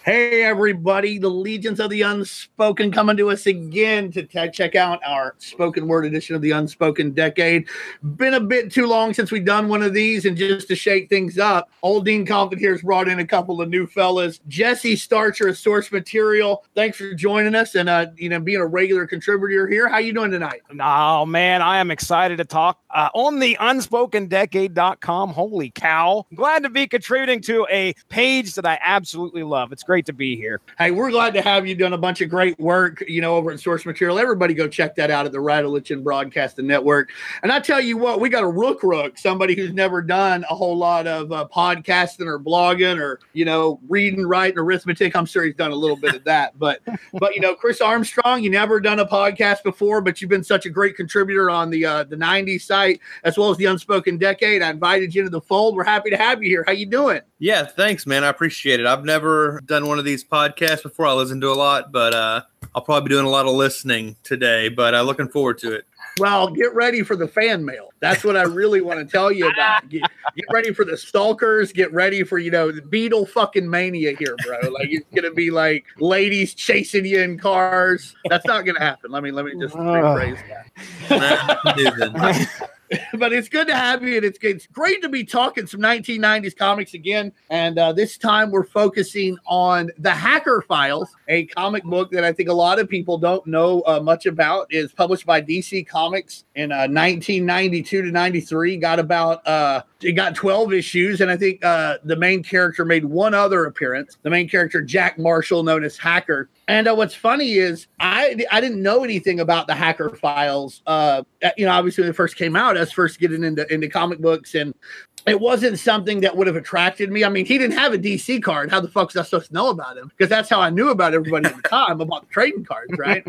Hey, everybody, the Legions of the Unspoken coming to us again to check out our spoken word edition of the Unspoken Decade. Been a bit too long since we've done one of these, and just to shake things up, old Dean Compton here has brought in a couple of new fellas. Jesse Starcher of Source Material, thanks for joining us and being a regular contributor here. How you doing tonight? Oh, man, I am excited to talk on the UnspokenDecade.com. Holy cow. Glad to be contributing to a page that I absolutely love. It's great to be here. Hey, we're glad to have you done a bunch of great work, over at Source Material. Everybody go check that out at the Radulich Broadcasting Network. And I tell you what, we got a rook, somebody who's never done a whole lot of podcasting or blogging or, reading, writing, arithmetic. I'm sure he's done a little bit of that. But Chris Armstrong, you never done a podcast before, but you've been such a great contributor on the 90s site, as well as the Unspoken Decade. I invited you into the fold. We're happy to have you here. How you doing? Yeah, thanks, man. I appreciate it. I've never done one of these podcasts before. I listen to a lot, but I'll probably be doing a lot of listening today, but looking forward to it. Well, get ready for the fan mail. That's what I really want to tell you about. Get ready for the stalkers. Get ready for, the Beetle fucking mania here, bro. Like, it's going to be like ladies chasing you in cars. That's not going to happen. Let me just rephrase that. But it's good to have you, and it's great to be talking some 1990s comics again. And this time we're focusing on The Hacker Files, a comic book that I think a lot of people don't know much about. It's published by DC Comics in 1992 to 93. It got 12 issues, and I think the main character made one other appearance. The main character, Jack Marshall, known as Hacker. And what's funny is I didn't know anything about The Hacker Files. Obviously when it first came out, I was first getting into comic books, and it wasn't something that would have attracted me. I mean, he didn't have a DC card. How the fuck was I supposed to know about him? Because that's how I knew about everybody at the time, about the trading cards, right?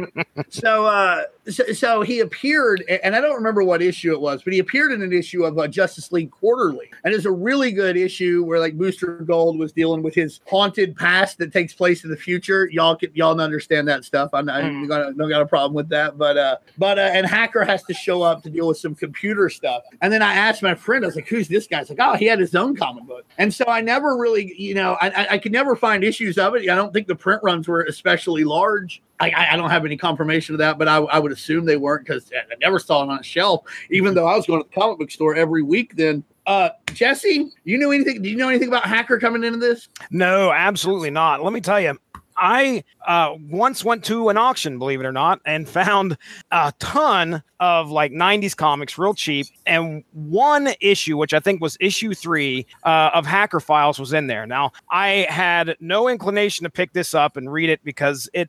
So he appeared, and I don't remember what issue it was, but he appeared in an issue of Justice League Quarterly. And it's a really good issue where like Booster Gold was dealing with his haunted past that takes place in the future. Y'all understand that stuff. I don't got a problem with that. And Hacker has to show up to deal with some computer stuff. And then I asked my friend, I was like, who's this guy? It's like, oh, he had his own comic book. And so I never really, I could never find issues of it. I don't think the print runs were especially large. I don't have any confirmation of that, but I would assume they weren't, because I never saw it on a shelf, even though I was going to the comic book store every week then. Jesse, do you know anything about Hacker coming into this? No, absolutely not. Let me tell you, I once went to an auction, believe it or not, and found a ton of like 90s comics real cheap. And one issue, which I think was issue 3 of Hacker Files, was in there. Now, I had no inclination to pick this up and read it because I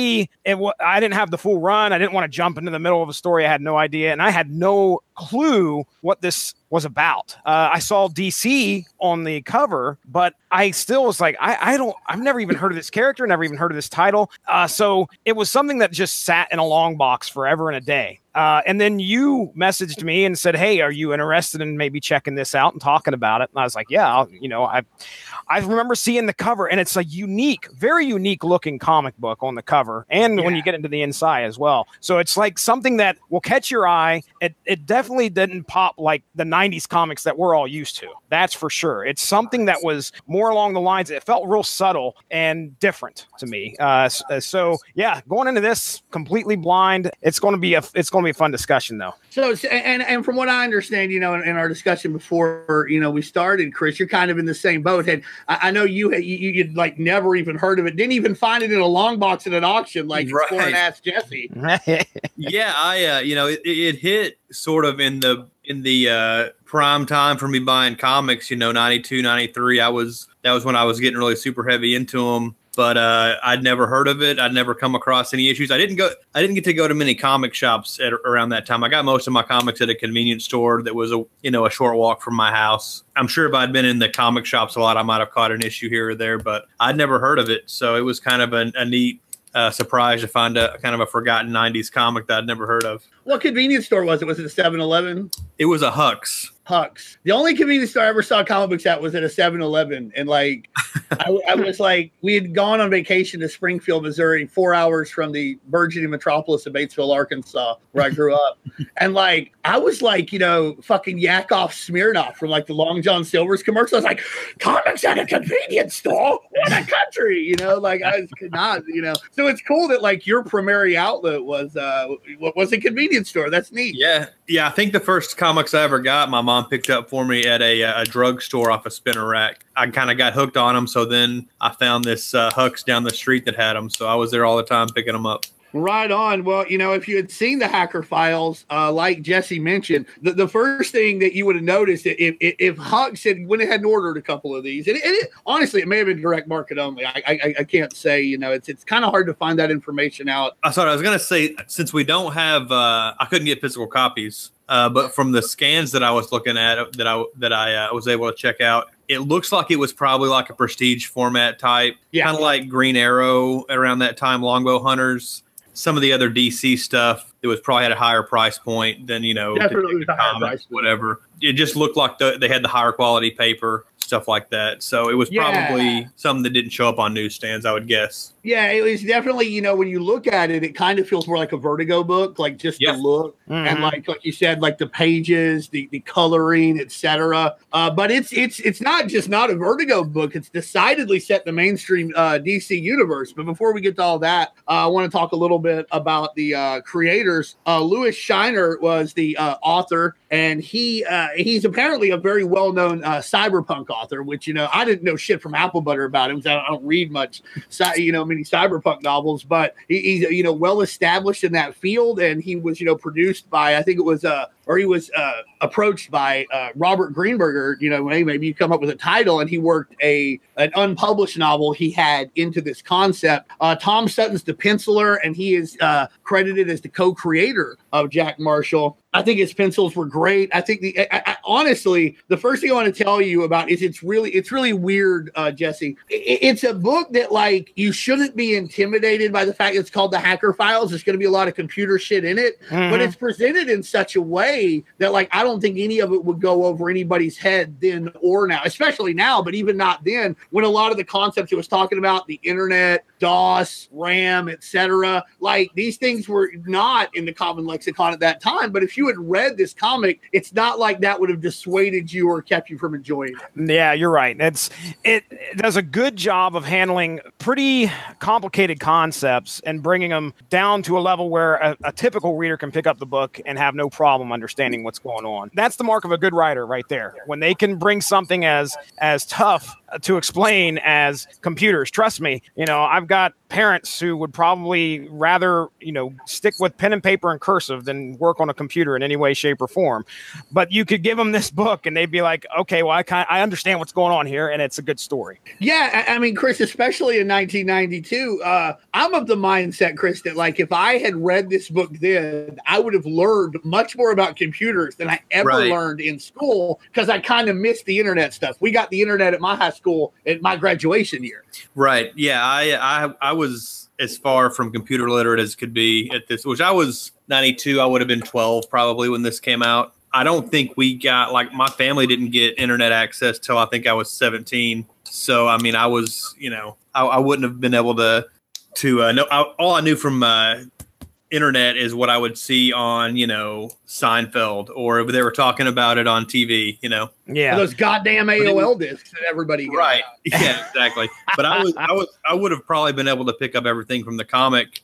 didn't have the full run. I didn't want to jump into the middle of a story. I had no idea. And I had no clue what this was about. I saw DC on the cover, but I still was like, I've never even heard of this character, never even heard of this title. So it was something that just sat in a long box forever and a day. And then you messaged me and said, hey, are you interested in maybe checking this out and talking about it? And I was like, yeah, I remember seeing the cover, and it's a very unique looking comic book on the cover. And when you get into the inside as well. So it's like something that will catch your eye. It definitely didn't pop like the 90s comics that we're all used to. That's for sure. It's something that was more along the lines. It felt real subtle and different to me. So yeah, going into this completely blind, it's going to be a fun discussion though. So and from what I understand, in our discussion before, we started, Chris, you're kind of in the same boat. And I know you'd like never even heard of it, didn't even find it in a long box at an auction, like before and asked Jesse. Yeah, I it hit sort of in the prime time for me buying comics, 92, 93. That was when I was getting really super heavy into them. But I'd never heard of it. I'd never come across any issues. I didn't get to go to many comic shops around that time. I got most of my comics at a convenience store that was a short walk from my house. I'm sure if I'd been in the comic shops a lot, I might have caught an issue here or there, but I'd never heard of it. So it was kind of a neat surprise to find a kind of a forgotten 90s comic that I'd never heard of. What convenience store was it? Was it a 7-Eleven? It was a Huck's. Hux. The only convenience store I ever saw comic books at was at a 7-Eleven. And like, I was like, we had gone on vacation to Springfield, Missouri, 4 hours from the burgeoning metropolis of Batesville, Arkansas, where I grew up. And like, I was like, fucking Yakov Smirnoff from like the Long John Silver's commercial. I was like, comics at a convenience store? What a country, like I could not, So it's cool that like your primary outlet was a convenience store. That's neat. Yeah. I think the first comics I ever got, my mom picked up for me at a drugstore off a spinner rack. I kind of got hooked on them. So then I found this Hux down the street that had them. So I was there all the time picking them up. Right on. Well, if you had seen the Hacker Files, like Jesse mentioned, the first thing that you would have noticed if Hux had went ahead and ordered a couple of these, and honestly, it may have been direct market only. I can't say, it's kind of hard to find that information out. I was going to say, since we don't have, I couldn't get physical copies, but from the scans that I was looking at, that I was able to check out, it looks like it was probably like a prestige format type, kind of like Green Arrow around that time, Longbow Hunters. Some of the other DC stuff, it was probably at a higher price point than, definitely the higher price, whatever. It just looked like they had the higher quality paper, stuff like that. So it was probably something that didn't show up on newsstands, I would guess. Yeah, it was definitely, when you look at it, it kind of feels more like a Vertigo book, like just the look and like you said, like the pages, the coloring, etc. But it's not a Vertigo book. It's decidedly set in the mainstream DC universe. But before we get to all that, I want to talk a little bit about the creators. Louis Shiner was the author, and he's apparently a very well-known cyberpunk author, which, I didn't know shit from Apple Butter about him because I don't read much, many cyberpunk novels, but he's well established in that field, and he was produced by, I think it was he was approached by Robert Greenberger. Maybe you come up with a title, and he worked an unpublished novel he had into this concept. Tom Sutton's the penciler, and he is credited as the co-creator of Jack Marshall. I think his pencils were great. I think honestly, the first thing I want to tell you about is it's really weird, Jesse. It's a book that like you shouldn't be intimidated by the fact that it's called the Hacker Files. There's going to be a lot of computer shit in it, but it's presented in such a way that like I don't think any of it would go over anybody's head then or now, especially now, but even not then, when a lot of the concepts it was talking about, the internet, DOS, RAM, etc., like these things were not in the common lexicon at that time. But if you had read this comic, it's not like that would have dissuaded you or kept you from enjoying it. Yeah, you're right. It does a good job of handling pretty complicated concepts and bringing them down to a level where a typical reader can pick up the book and have no problem understanding what's going on. That's the mark of a good writer right there. When they can bring something as tough to explain as computers. Trust me, I've got parents who would probably rather, stick with pen and paper and cursive than work on a computer in any way, shape, or form. But you could give them this book and they'd be like, okay, well, I understand what's going on here, and it's a good story. Yeah, I mean, Chris, especially in 1992, I'm of the mindset, Chris, that like if I had read this book then, I would have learned much more about computers than I ever learned in school, because I kind of missed the internet stuff. We got the internet at my high school at my graduation year. Right. Yeah, I was as far from computer literate as could be at this, which I was 92. I would have been 12 probably when this came out. I don't think we got, like, my family didn't get internet access till I think I was 17. So, I mean, I was, I wouldn't have been able to know. All I knew from internet is what I would see on, Seinfeld, or if they were talking about it on TV, Yeah. Those goddamn AOL discs that everybody got. Right. Yeah, exactly. But I would have probably been able to pick up everything from the comic,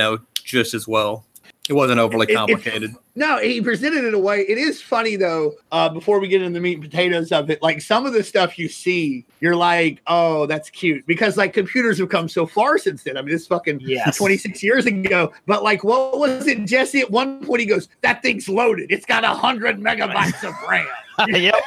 just as well. It wasn't overly complicated. No, he presented it in a way. It is funny, though, before we get into the meat and potatoes of it, like some of the stuff you see, you're like, oh, that's cute. Because like computers have come so far since then. I mean, it's fucking 26 years ago. But like, what was it, Jesse? At one point he goes, that thing's loaded. It's got 100 megabytes of RAM. Yep.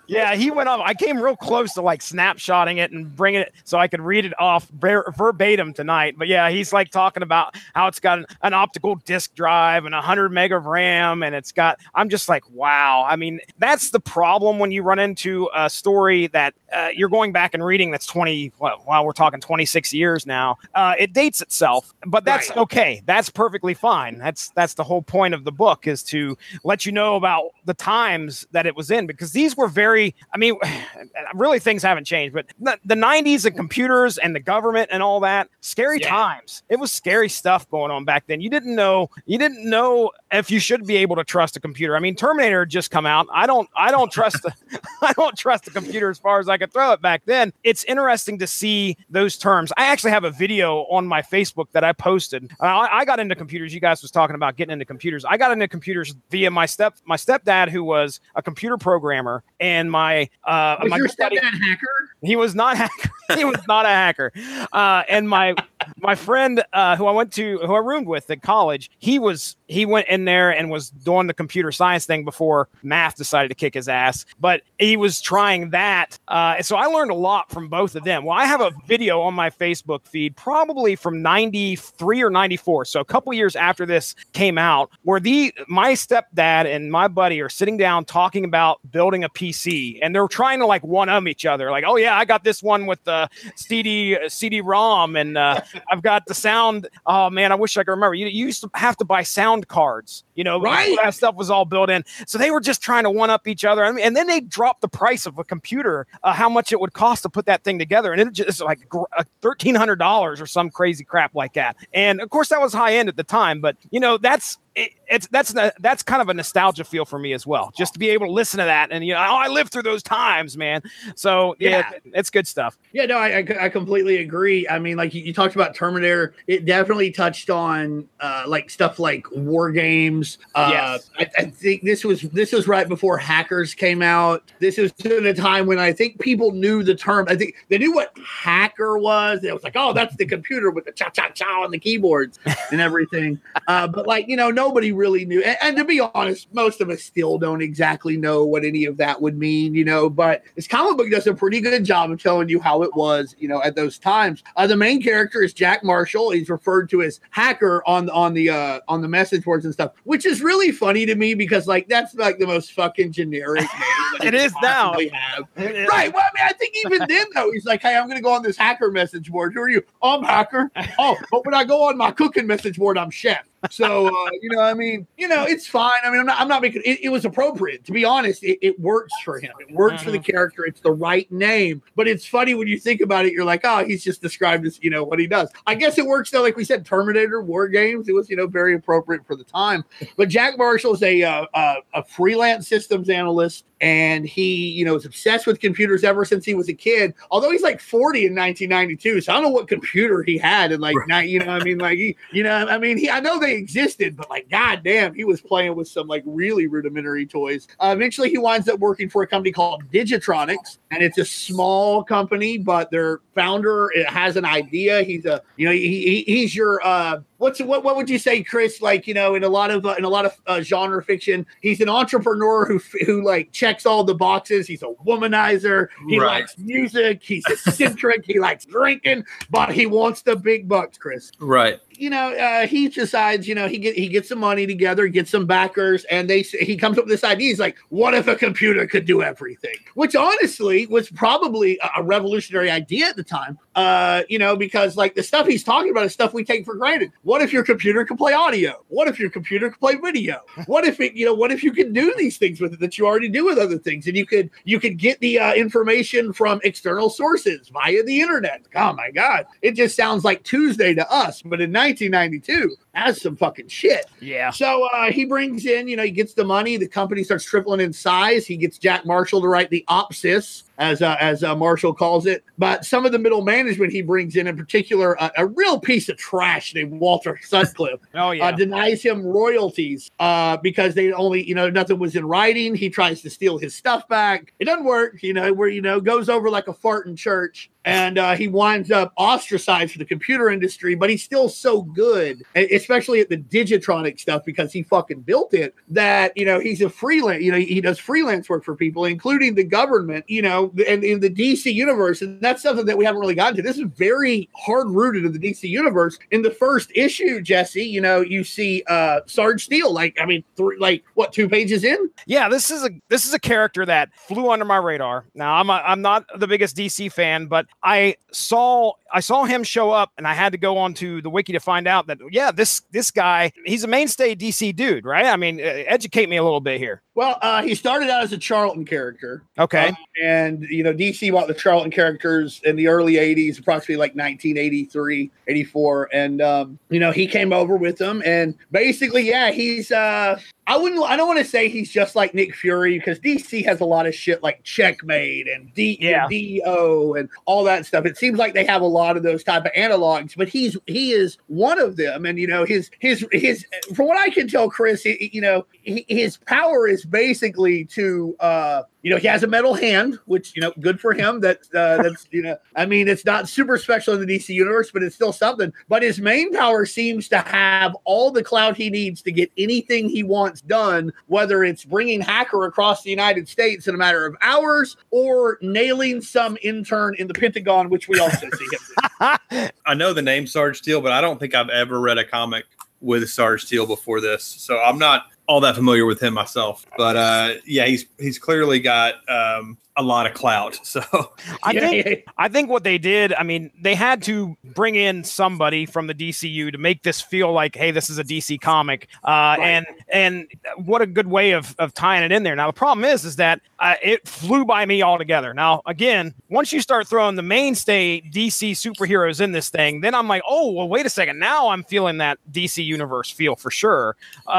Yeah, he went off. I came real close to like snapshotting it and bringing it so I could read it off verbatim tonight. But yeah, he's like talking about how it's got an optical disk drive and 100 meg of RAM, and it's got. I'm just like, wow. I mean, that's the problem when you run into a story that you're going back and reading. That's 20. Well, we're talking 26 years now. It dates itself, but that's okay. That's perfectly fine. That's the whole point of the book, is to let you know about the times that it was in, because these were very. I mean, really, things haven't changed, but the 90s and computers and the government and all that, scary times. It was scary stuff going on back then. You didn't know if you should be able to trust a computer. I mean, Terminator had just come out. I don't trust I don't trust the computer as far as I could throw it back then. It's interesting to see those terms. I actually have a video on my Facebook that I posted. I got into computers. You guys was talking about getting into computers. I got into computers via my stepdad, who was a computer programmer, and my your stepdad hacker? He was not hacker. He was not a hacker. And my friend who I roomed with at college, he went in there and was doing the computer science thing before math decided to kick his ass. But he was trying that. So I learned a lot from both of them. Well, I have a video on my Facebook feed, probably from 93 or 94. So a couple years after this came out, where my stepdad and my buddy are sitting down talking about building a PC, and they're trying to like one-up each other. Like, oh yeah, I got this one with the CD-ROM, and I've got the sound. Oh man, I wish I could remember. You used to have to buy sound cards, right? That stuff was all built in. So they were just trying to one up each other. I mean, and then they dropped the price of a computer, how much it would cost to put that thing together, and it just like $1,300 or some crazy crap like that. And of course, that was high end at the time, but that's kind of a nostalgia feel for me as well, just to be able to listen to that. And I lived through those times, man. So yeah, it's good stuff. Yeah, no, I completely agree. I mean, like you talked about Terminator, it definitely touched on like stuff like war games. Yes. I think this was right before hackers came out. This was at a time when I think people knew the term. I think they knew what hacker was. It was like, oh, that's the computer with the cha-cha-cha on the keyboards and everything. But like, nobody really knew. And to be honest, most of us still don't exactly know what any of that would mean, but this comic book does a pretty good job of telling you how it was, at those times. The main character is Jack Marshall. He's referred to as hacker on the message boards and stuff, which is really funny to me because like, that's like the most fucking generic name it is now. Right. Well, I mean, I think even then though, he's like, hey, I'm going to go on this hacker message board. Who are you? I'm hacker. Oh, but when I go on my cooking message board, I'm chef. So, it's fine. I mean, I'm not making it was appropriate. To be honest, it works for him. It works for the character. It's the right name. But it's funny when you think about it, you're like, oh, he's just described as, what he does. I guess it works though. Like we said, Terminator, war games. It was, very appropriate for the time. But Jack Marshall is a freelance systems analyst. And he, is obsessed with computers ever since he was a kid. Although he's like 40 in 1992, so I don't know what computer he had in like, I know they existed, but like, goddamn, he was playing with some like really rudimentary toys. Eventually, he winds up working for a company called Digitronics, and it's a small company, but their founder has an idea. He's he's your what would you say, Chris? Like, in a lot of genre fiction, he's an entrepreneur who like checks all the boxes. He's a womanizer. He likes music. He's eccentric. He likes drinking, but he wants the big bucks, Chris. Right. He decides, he gets some money together, gets some backers, and he comes up with this idea. He's like, what if a computer could do everything? Which honestly was probably a revolutionary idea at the time. Because like the stuff he's talking about is stuff we take for granted. What if your computer could play audio? What if your computer could play video? What if you could do these things with it that you already do with other things? And you could get the information from external sources via the internet. Oh my God. It just sounds like Tuesday to us, but in 1992, that's some fucking shit. Yeah. So he brings in, he gets the money. The company starts tripling in size. He gets Jack Marshall to write the OPSIS, as Marshall calls it. But some of the middle management he brings in particular, a real piece of trash named Walter Sutcliffe, denies him royalties because they only, nothing was in writing. He tries to steal his stuff back. It doesn't work, where, goes over like a fart in church. And he winds up ostracized for the computer industry, but he's still so good, especially at the Digitronic stuff, because he fucking built it, that, he's a freelance, he does freelance work for people, including the government, and in the DC universe. And that's something that we haven't really gotten to. This is very hard rooted in the DC universe. In the first issue, Jesse, you see Sarge Steel, 2 pages in? Yeah, this is a character that flew under my radar. Now, I'm not the biggest DC fan, but I saw him show up, and I had to go onto the wiki to find out that, this guy, he's a mainstay DC dude, right? I mean, educate me a little bit here. Well, he started out as a Charlton character. Okay. And, DC bought the Charlton characters in the early 80s, approximately like 1983, 84. And, he came over with them. And basically, he's, I don't want to say he's just like Nick Fury, because DC has a lot of shit like Checkmate and DO and all that stuff. It seems like they have a lot of those type of analogs, but he is one of them. And, his from what I can tell, Chris, his power is basically to, he has a metal hand, which, good for him. That's, it's not super special in the DC universe, but it's still something. But his main power seems to have all the clout he needs to get anything he wants done, whether it's bringing Hacker across the United States in a matter of hours or nailing some intern in the Pentagon, which we also see him. I know the name Sarge Steel, but I don't think I've ever read a comic with Sarge Steel before this. So I'm not all that familiar with him myself, but he's clearly got a lot of clout. So I think what they did, they had to bring in somebody from the DCU to make this feel like, hey, this is a DC comic. Right. And what a good way of tying it in there. Now, the problem is that it flew by me altogether. Now, again, once you start throwing the mainstay DC superheroes in this thing, then I'm like, oh, well, wait a second. Now I'm feeling that DC universe feel for sure.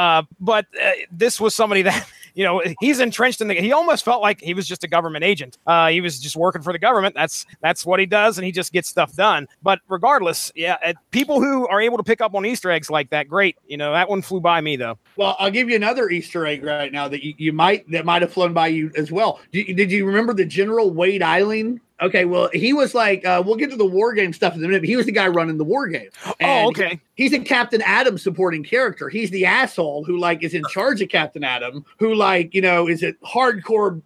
But this was somebody that, he's entrenched in he almost felt like he was just a government agent. He was just working for the government. That's what he does, and he just gets stuff done. But regardless, people who are able to pick up on Easter eggs like that, great. That one flew by me though. Well, I'll give you another Easter egg right now that that might have flown by you as well. Did you remember the General Wade Eiling? Okay, well, he was like, we'll get to the war game stuff in a minute, but he was the guy running the war game. And okay. He's a Captain Atom supporting character. He's the asshole who is in charge of Captain Atom, who is a hardcore,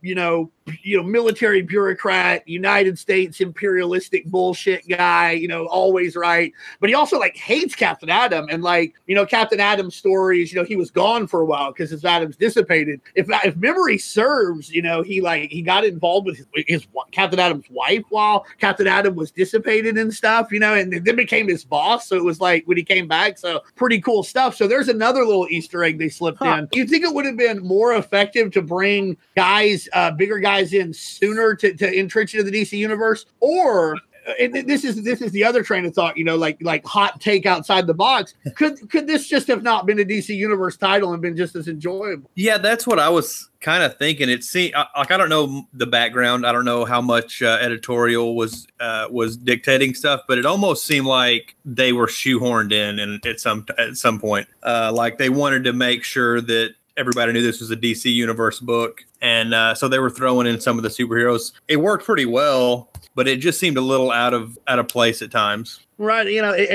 military bureaucrat, United States imperialistic bullshit guy, always right. But he also hates Captain Atom, and Captain Atom's stories, he was gone for a while because his atoms dissipated. If memory serves, he got involved with his Captain Atom's wife while Captain Atom was dissipated and stuff, and then became his boss. So it was when he came back. So pretty cool stuff. So there's another little Easter egg they slipped in. You think it would have been more effective to bring bigger guys in sooner to entrench into the DC universe, or and this is the other train of thought, like hot take outside the box. Could this just have not been a DC universe title and been just as enjoyable? Yeah, that's what I was kind of thinking. It seemed I don't know the background. I don't know how much editorial was dictating stuff, but it almost seemed like they were shoehorned in at some point. Like they wanted to make sure that everybody knew this was a DC universe book. And so they were throwing in some of the superheroes. It worked pretty well, but it just seemed a little out of place at times. Right.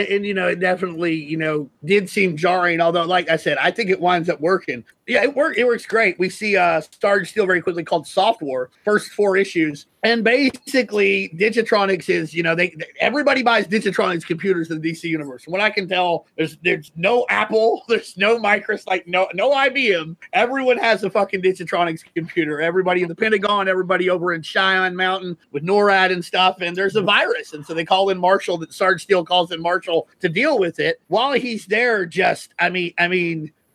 It definitely, did seem jarring. Although, like I said, I think it winds up working. Yeah, it works great. We see Sarge Steel very quickly called Soft War, first 4 issues. And basically, Digitronics is, everybody buys Digitronics computers in the DC universe. From what I can tell, there's no Apple, there's no Microsoft, no IBM. Everyone has a fucking Digitronics computer. Everybody in the Pentagon, everybody over in Cheyenne Mountain with NORAD and stuff. And there's a virus. And so they call in Marshall, Sarge Steel calls in Marshall to deal with it. While he's there,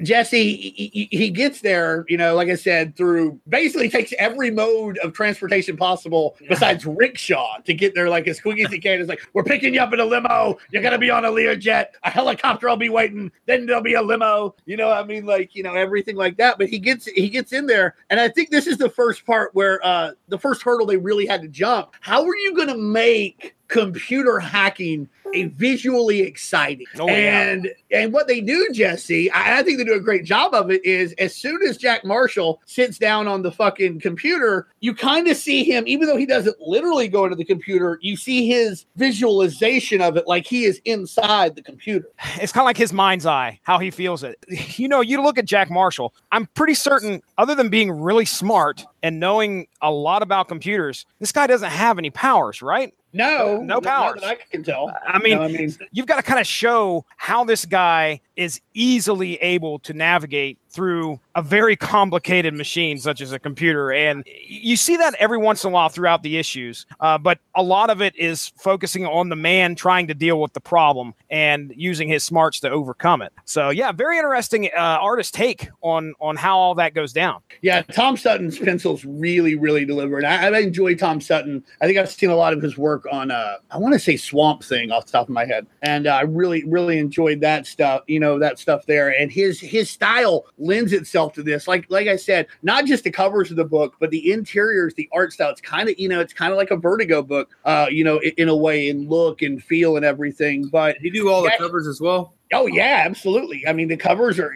Jesse, he gets there, you know, like I said, through basically takes every mode of transportation possible besides rickshaw to get there like as quick as he can. It's like, we're picking you up in a limo. You're going to be on a Learjet. A helicopter will be waiting. Then there'll be a limo. You know, I mean, like, you know, everything like that. But he gets in there. And I think this is the first part where the first hurdle they really had to jump. How are you going to make computer hacking a visually exciting? And what they do, Jesse, I think they do a great job of it, is as soon as Jack Marshall sits down on the fucking computer, you kind of see him, even though he doesn't literally go into the computer, you see his visualization of it like he is inside the computer. It's kind of like his mind's eye, how he feels it. You know, you look at Jack Marshall, I'm pretty certain, other than being really smart and knowing a lot about computers, this guy doesn't have any powers, right? No powers. Not that I can tell. I mean, you've got to kind of show how this guy is easily able to navigate through a very complicated machine such as a computer. And you see that every once in a while throughout the issues. But a lot of it is focusing on the man trying to deal with the problem and using his smarts to overcome it. So, yeah, very interesting artist take on how all that goes down. Yeah, Tom Sutton's pencils really, really deliver. And I enjoy Tom Sutton. I think I've seen a lot of his work on, I want to say Swamp Thing off the top of my head. And I really, really enjoyed that stuff, you know, that stuff there. And his style lends itself to this. Like I said, not just the covers of the book, but the interiors, the art style. It's kind of, you know, it's kind of like a Vertigo book, you know, in a way, in look and feel and everything. But did he do all the covers as well? Oh yeah, absolutely. I mean, the covers are.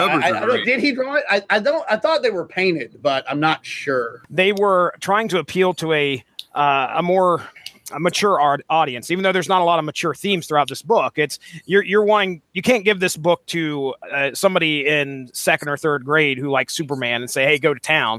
Did he draw it? I thought they were painted, but I'm not sure. They were trying to appeal to a more mature audience, even though there's not a lot of mature themes throughout this book. It's you're wanting, you can't give this book to somebody in second or third grade who likes Superman and say, hey, go to town.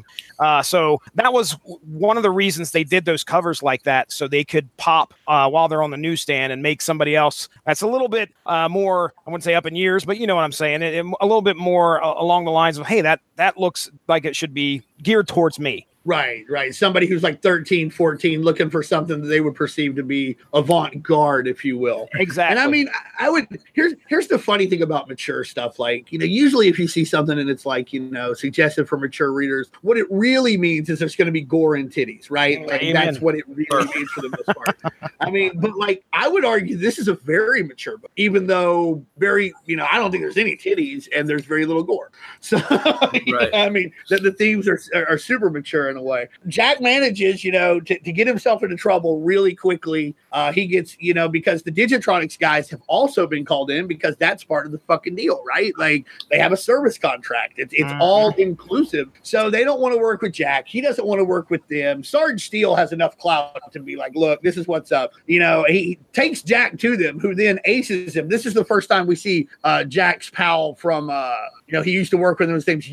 So that was one of the reasons they did those covers like that, so they could pop while they're on the newsstand and make somebody else that's a little bit more, I wouldn't say up in years, but you know what I'm saying, a little bit more along the lines of, hey, that looks like it should be geared towards me. Right. Somebody who's like 13, 14, looking for something that they would perceive to be avant-garde, if you will. Exactly. And I mean, I would, here's the funny thing about mature stuff. Like, you know, usually if you see something and it's like, you know, suggested for mature readers, what it really means is there's going to be gore and titties, right? Like, that's what it really means for the most part. I mean, but like, I would argue this is a very mature book, even though very, you know, I don't think there's any titties and there's very little gore. So, right. I mean, the themes are super mature in a way. Jack manages, you know, to get himself into trouble really quickly. He gets, you know, because the Digitronics guys have also been called in because that's part of the fucking deal, right? Like, they have a service contract. It's all inclusive. So they don't want to work with Jack. He doesn't want to work with them. Sarge Steele has enough clout to be like, look, this is what's up. You know, he takes Jack to them, who then aces him. This is the first time we see Jack's pal from you know, he used to work with him. His name's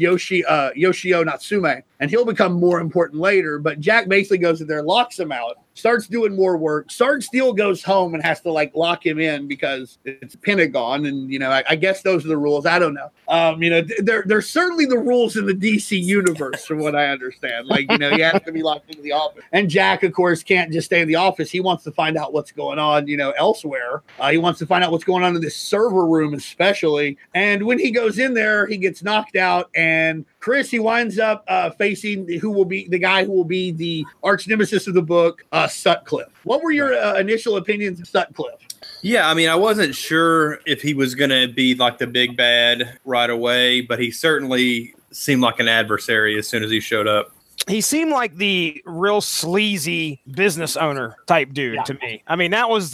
Yoshio Natsume, and he'll become more important later. But Jack basically goes in there, locks him out, starts doing more work. Sarge Steele goes home and has to like lock him in because it's Pentagon, and you know, I guess those are the rules. I don't know. You know, there's certainly the rules in the DC universe, from what I understand. Like, you know, he has to be locked into the office, and Jack, of course, can't just stay in the office. He wants to find out what's going on, you know, elsewhere. He wants to find out what's going on in this server room, especially. And when he goes in there, he gets knocked out, and Chris, he winds up facing who will be the guy who will be the arch nemesis of the book, Sutcliffe. What were your initial opinions of Sutcliffe? Yeah, I mean, I wasn't sure if he was going to be like the big bad right away, but he certainly seemed like an adversary as soon as he showed up. He seemed like the real sleazy business owner type dude to me. I mean, that was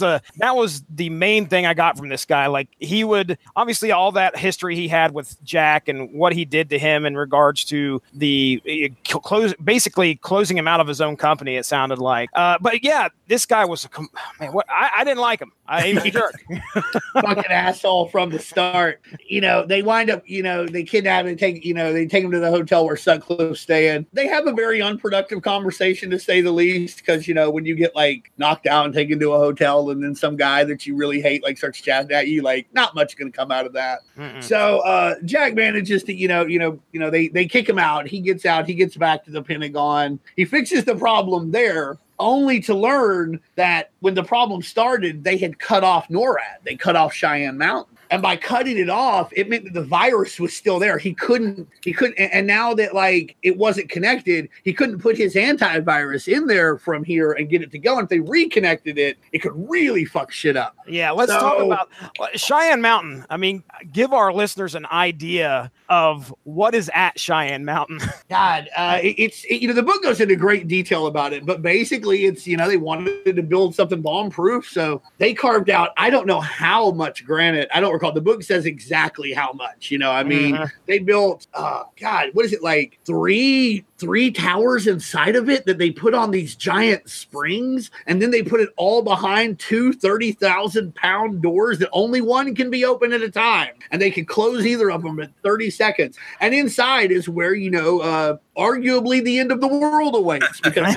the main thing I got from this guy. Like, he would obviously all that history he had with Jack and what he did to him in regards to the basically closing him out of his own company. It sounded like, but yeah, this guy was man. What I didn't like him. He was a jerk. Fucking asshole from the start. You know, they wind up, you know, they kidnap him and take him to the hotel where Sutcliffe's staying. They have a very unproductive conversation, to say the least, because, you know, when you get like knocked out and taken to a hotel and then some guy that you really hate like starts chatting at you, like, not much going to come out of that. Mm-mm. So Jack manages to, they kick him out. He gets out. He gets back to the Pentagon. He fixes the problem there. only to learn that when the problem started, they had cut off NORAD. They cut off Cheyenne Mountain. And by cutting it off, it meant that the virus was still there. He couldn't, and now that like it wasn't connected, he couldn't put his antivirus in there from here and get it to go. And if they reconnected it, it could really fuck shit up. Yeah, let's talk about Cheyenne Mountain. I mean, give our listeners an idea of what is at Cheyenne Mountain. God, the book goes into great detail about it, but basically it's, they wanted to build something bomb proof. So they carved out, I don't know how much granite. I don't recall. The book says exactly how much, they built, what is it, like three towers inside of it that they put on these giant springs, and then they put it all behind two 30,000-pound doors that only one can be open at a time, and they can close either of them in 30 seconds. And inside is where, arguably the end of the world awaits, because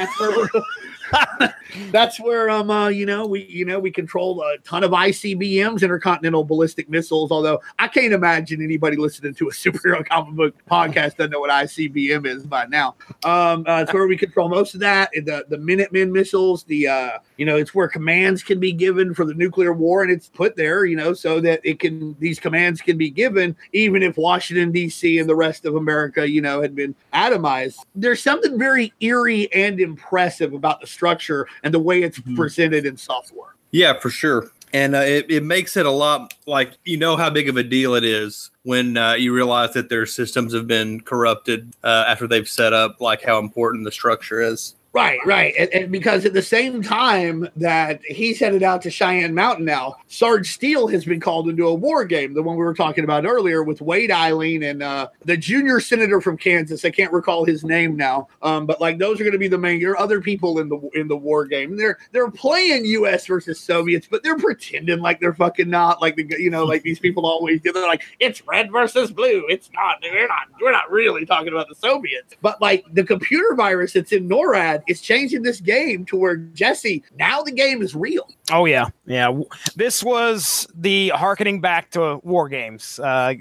that's where we control a ton of ICBMs, intercontinental ballistic missiles. Although I can't imagine anybody listening to a superhero comic book podcast doesn't know what ICBM is by now. It's where we control most of that. The Minutemen missiles. It's where commands can be given for the nuclear war, and it's put there, so that these commands can be given even if Washington D.C. and the rest of America, had been atomized. There's something very eerie and impressive about the structure and the way it's presented in software. Yeah, for sure. And it makes it a lot like, how big of a deal it is when you realize that their systems have been corrupted after they've set up, like how important the structure is. Right. And because at the same time that he's headed out to Cheyenne Mountain now, Sarge Steele has been called into a war game, the one we were talking about earlier with Wade Eiling and the junior senator from Kansas. I can't recall his name now, but like those are going to be the main. There are other people in the war game. They're playing U.S. versus Soviets, but they're pretending like they're fucking not. Like like these people always do. They're like, it's red versus blue. It's not. We're not really talking about the Soviets. But like the computer virus that's in NORAD. It's changing this game to where, Jesse, now the game is real. Oh, yeah. Yeah. This was the harkening back to war games.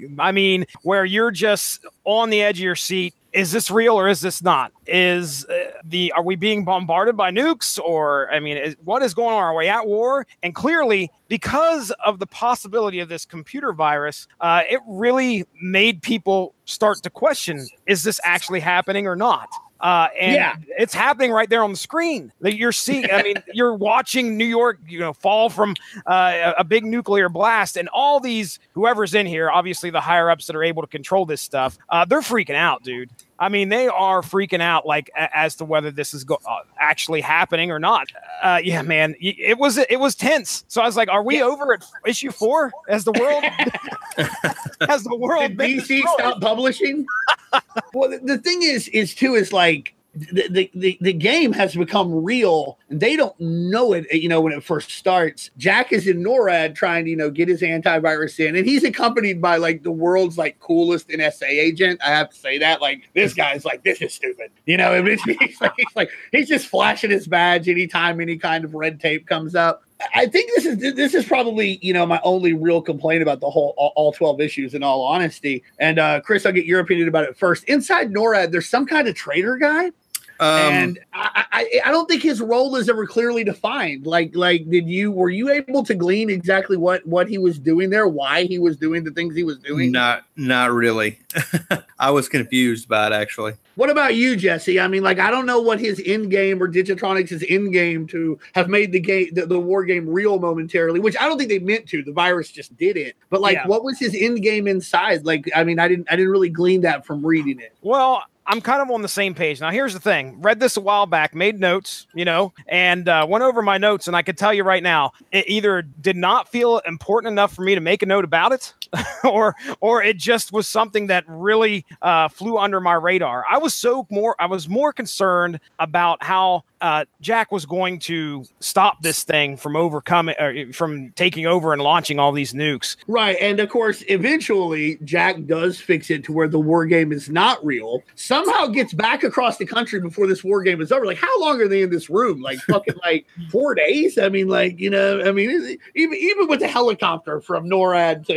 Where you're just on the edge of your seat. Is this real or is this not? Are we being bombarded by nukes, or what is going on? Are we at war? And clearly, because of the possibility of this computer virus, it really made people start to question: is this actually happening or not? It's happening right there on the screen that you're seeing. You're watching New York, fall from a big nuclear blast, and all these, whoever's in here, obviously the higher ups that are able to control this stuff, they're freaking out, dude. They are freaking out, like as to whether this is actually happening or not. Man, it was tense. So I was like, "Are we over at issue 4? Has the world Did DC stop publishing?" Well, the thing is like the game has become real, and they don't know it. When it first starts, Jack is in NORAD trying to get his antivirus in, and he's accompanied by like the world's like coolest NSA agent. I have to say that, like, this guy's like, this is stupid. He's just flashing his badge anytime any kind of red tape comes up. I think this is probably my only real complaint about the whole all 12 issues, in all honesty. And Chris, I'll get your opinion about it first. Inside NORAD, there's some kind of traitor guy. And I don't think his role is ever clearly defined. Like, were you able to glean exactly what he was doing there? Why he was doing the things he was doing? Not really. I was confused by it, actually. What about you, Jesse? I don't know what his end game or Digitronics' end game to have made the war game real momentarily, which I don't think they meant to. The virus just did it. But what was his end game inside? I didn't really glean that from reading it. Well, I'm kind of on the same page. Now, here's the thing. Read this a while back, made notes, and went over my notes, and I can tell you right now, it either did not feel important enough for me to make a note about it, or it just was something that really flew under my radar. I was more concerned about how Jack was going to stop this thing from taking over and launching all these nukes. Right. And of course, eventually Jack does fix it to where the war game is not real. Somehow gets back across the country before this war game is over. Like, how long are they in this room? Like fucking 4 days? Even with the helicopter from NORAD to,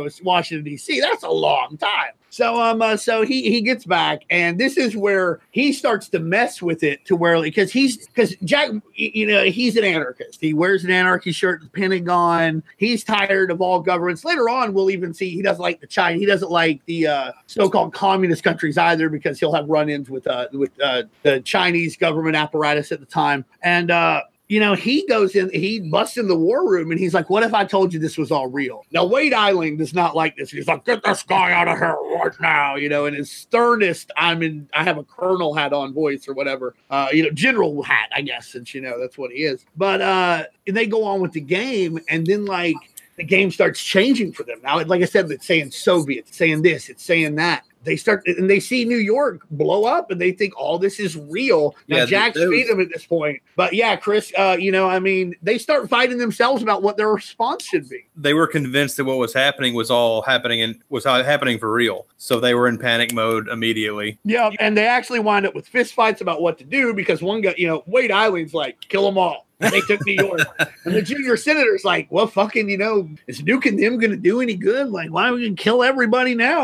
it's Washington D.C. That's a long time. So he gets back, and this is where he starts to mess with it to where, because Jack, he's an anarchist. He wears an anarchy shirt at the Pentagon. He's tired of all governments. Later on, we'll even see he doesn't like he doesn't like the so-called communist countries either, because he'll have run-ins with the Chinese government apparatus at the time. And he goes in, he busts in the war room, and he's like, what if I told you this was all real? Now, Wade Eiling does not like this. He's like, get this guy out of here right now, in his sternest, I have a colonel hat on voice or whatever, general hat, I guess, since, that's what he is. But they go on with the game, and then, the game starts changing for them. Now, like I said, it's saying Soviet, it's saying this, it's saying that. They start, and they see New York blow up, and they think all this is real. Now, Jack's beat them at this point. But yeah, Chris, they start fighting themselves about what their response should be. They were convinced that what was happening was all happening and was happening for real. So they were in panic mode immediately. Yeah, and they actually wind up with fist fights about what to do, because one guy, Wade Eiling's like, kill them all. They took New York. And the junior senator's like, well, fucking, is nuking them going to do any good? Like, why are we going to kill everybody now?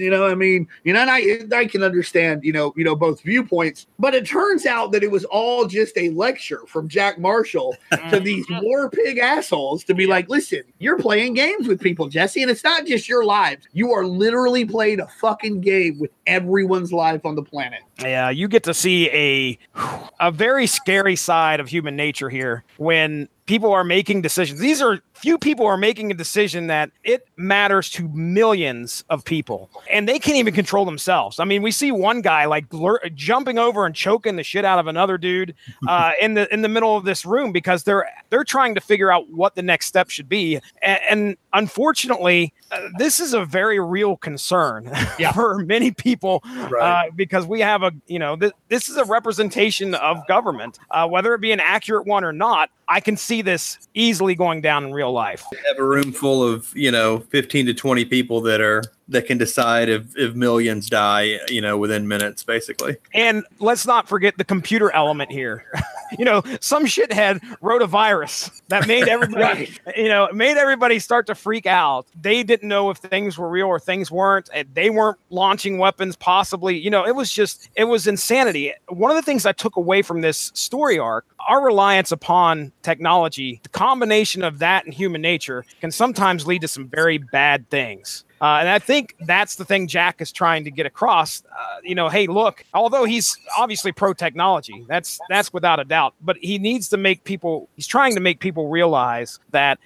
And I can understand, both viewpoints. But it turns out that it was all just a lecture from Jack Marshall to these war pig assholes to be like, listen, you're playing games with people, Jesse, and it's not just your lives. You are literally playing a fucking game with everyone's life on the planet. Yeah, you get to see a very scary side of human nature here when people are making decisions. These are few people are making a decision that it matters to millions of people, and they can't even control themselves. I mean, we see one guy jumping over and choking the shit out of another dude in the middle of this room because they're trying to figure out what the next step should be. And unfortunately, this is a very real concern for many people, because we have this is a representation of government, whether it be an accurate one or not. I can see this easily going down in real life. You have a room full of 15 to 20 people that can decide if millions die within minutes, basically. And let's not forget the computer element here. Some shithead wrote a virus that made everybody made everybody start to freak out. They didn't know if things were real or things weren't. They weren't launching weapons, possibly. It was insanity. One of the things I took away from this story arc, our reliance upon technology, the combination of that and human nature can sometimes lead to some very bad things. And I think that's the thing Jack is trying to get across. Hey, look, although he's obviously pro-technology, that's without a doubt, but he's trying to make people realize that,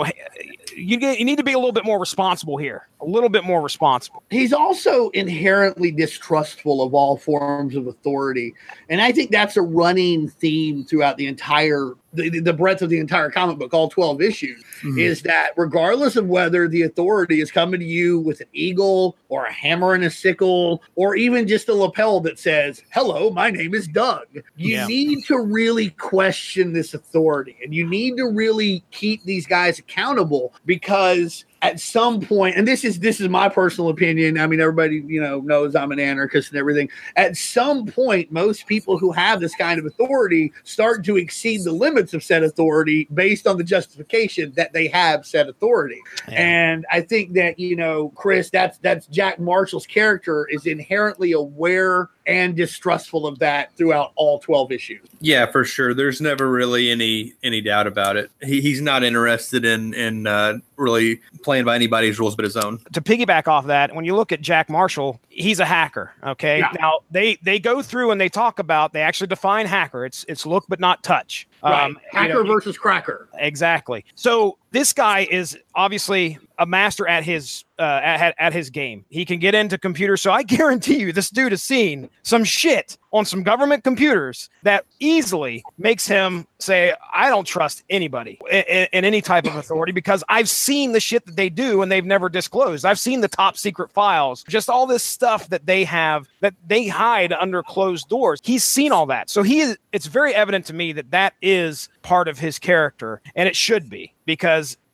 you need to be a little bit more responsible here. A little bit more responsible. He's also inherently distrustful of all forms of authority. And I think that's a running theme throughout the entire the breadth of the entire comic book, all 12 issues, is that regardless of whether the authority is coming to you with an eagle or a hammer and a sickle, or even just a lapel that says, hello, my name is Doug, you need to really question this authority, and you need to really keep these guys accountable, because at some point, and this is my personal opinion. I mean, everybody, knows I'm an anarchist and everything. At some point, most people who have this kind of authority start to exceed the limits of said authority based on the justification that they have said authority. Yeah. And I think that, Chris, that's Jack Marshall's character is inherently aware and distrustful of that throughout all 12 issues. Yeah, for sure. There's never really any doubt about it. He's not interested in really playing by anybody's rules but his own. To piggyback off that, when you look at Jack Marshall, he's a hacker. Okay. Yeah. Now they go through and they talk about, they actually define hacker. It's look but not touch. Right. Hacker versus cracker. Exactly. So this guy is obviously a master at his at his game. He can get into computers. So I guarantee you this dude has seen some shit on some government computers that easily makes him say, I don't trust anybody in any type of authority, because I've seen the shit that they do and they've never disclosed. I've seen the top secret files, just all this stuff that they have that they hide under closed doors. He's seen all that. So it's very evident to me that is part of his character, and it should be, because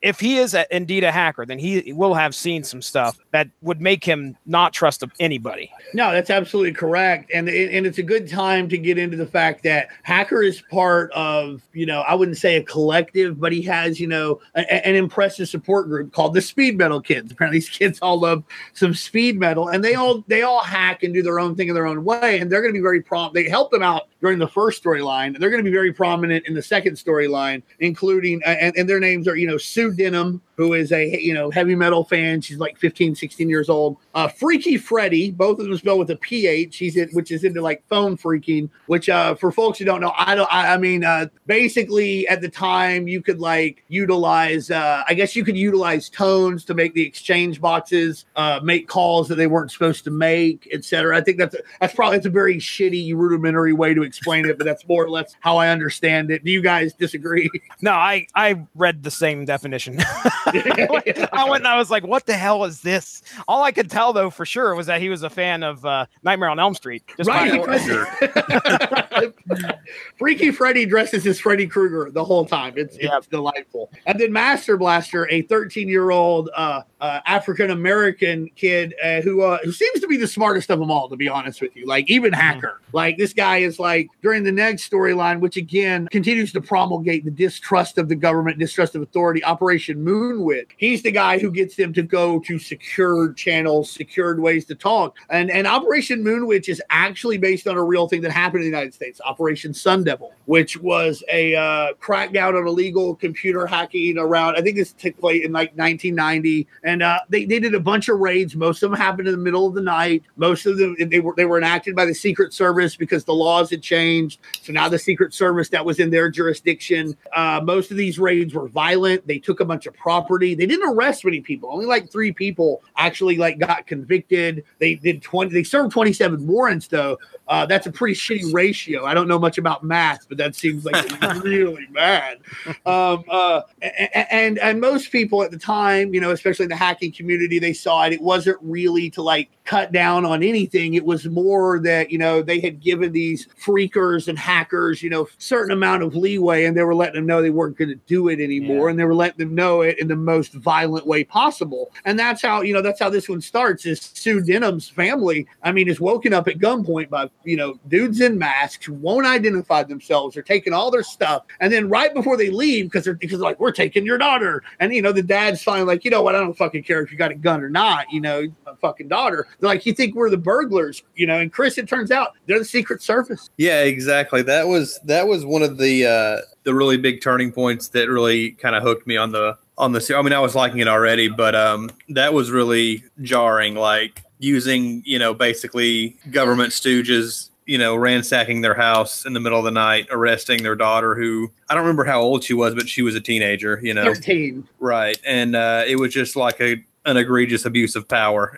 if he is indeed a hacker, then he will have seen some stuff that would make him not trust anybody. No, that's absolutely correct. And it's a good time to get into the fact that Hacker is part of, I wouldn't say a collective, but he has, an impressive support group called the Speed Metal Kids. Apparently these kids all love some speed metal, and they all hack and do their own thing in their own way. And they're going to be very prompt. They help them out during the first storyline. They're going to be very prominent in the second storyline, including, and their names are, Sue Denham, who is a, heavy metal fan. She's like 15, 16 years old. Freaky Freddy, both of them spelled with a PH. Which is into like phone freaking, which for folks who don't know, basically at the time you could like utilize, I guess you could utilize tones to make the exchange boxes, make calls that they weren't supposed to make, etc. I think that's a very shitty rudimentary way to explain it, but that's more or less how I understand it. Do you guys disagree? No, I read the same definition. I went and I was like, what the hell is this? All I could tell, though, for sure, was that he was a fan of Nightmare on Elm Street. Freaky Freddy dresses as Freddy Krueger the whole time. It's delightful. And then Master Blaster, a 13-year-old African-American kid who seems to be the smartest of them all, to be honest with you. Like, even Hacker. Like, this guy is like, during the next storyline, which again continues to promulgate the distrust of the government, distrust of authority, Operation Moonwit. He's the guy who gets them to go to secured channels, secured ways to talk. And Operation Moonwitch is actually based on a real thing that happened in the United States, Operation Sun Devil, which was a crackdown on illegal computer hacking around, I think this took place in like 1990. And they did a bunch of raids. Most of them happened in the middle of the night. Most of them, they were enacted by the Secret Service because the laws had changed. So now the Secret Service, that was in their jurisdiction. Most of these raids were violent. They took a bunch of property. They didn't arrest many people. Only like 3 people actually like got convicted. They served 27 warrants though. That's a pretty shitty ratio. I don't know much about math, but that seems like really bad. And most people at the time, especially in the hacking community, they saw it. It wasn't really to like cut down on anything. It was more that, they had given these freakers and hackers, certain amount of leeway, and they were letting them know they weren't going to do it anymore. Yeah. And they were letting them know it in the most violent way possible. And that's how this one starts. Is Sue Denham's family, is woken up at gunpoint by, dudes in masks who won't identify themselves. They're taking all their stuff. And then right before they leave, because they're like, we're taking your daughter. And, the dad's finally like, what? I don't fucking care if you got a gun or not, my fucking daughter. They're like, you think we're the burglars, and Chris, it turns out they're the Secret Service. Yeah, exactly. That was one of the really big turning points that really kind of hooked me on the series. I was liking it already, but that was really jarring, like using, basically government stooges, ransacking their house in the middle of the night, arresting their daughter, who I don't remember how old she was, but she was a teenager, 13. Right. And it was just like an egregious abuse of power,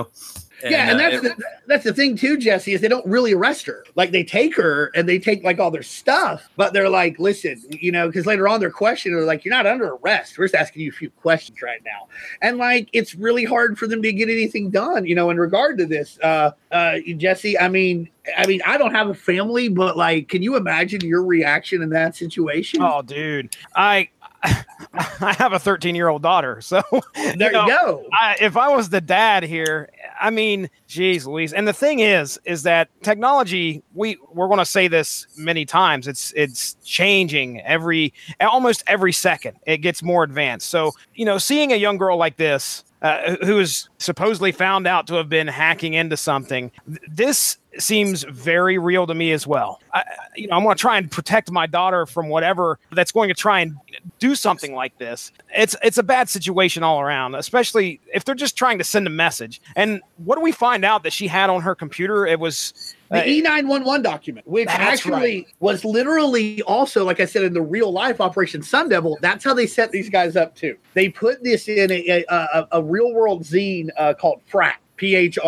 And that's the thing too, Jesse, is they don't really arrest her. Like, they take her and they take like all their stuff, but they're like, listen, because later on they're questioning her, like, you're not under arrest. We're just asking you a few questions right now. And like, it's really hard for them to get anything done, in regard to this. Jesse, I don't have a family, but like, can you imagine your reaction in that situation? Oh, dude, I have a 13-year-old daughter, so there you go. If I was the dad here, geez Louise. And the thing is that technology, we're going to say this many times, it's changing almost every second. It gets more advanced. So, seeing a young girl like this, who is supposedly found out to have been hacking into something, this seems very real to me as well. I'm going to try and protect my daughter from whatever that's going to try and do something like this. It's a bad situation all around, especially if they're just trying to send a message. And what do we find out that she had on her computer? It was the E911 document, which actually was literally also, like I said, in the real life Operation Sun Devil. That's how they set these guys up too. They put this in a real world zine called Phrat. PHRAT.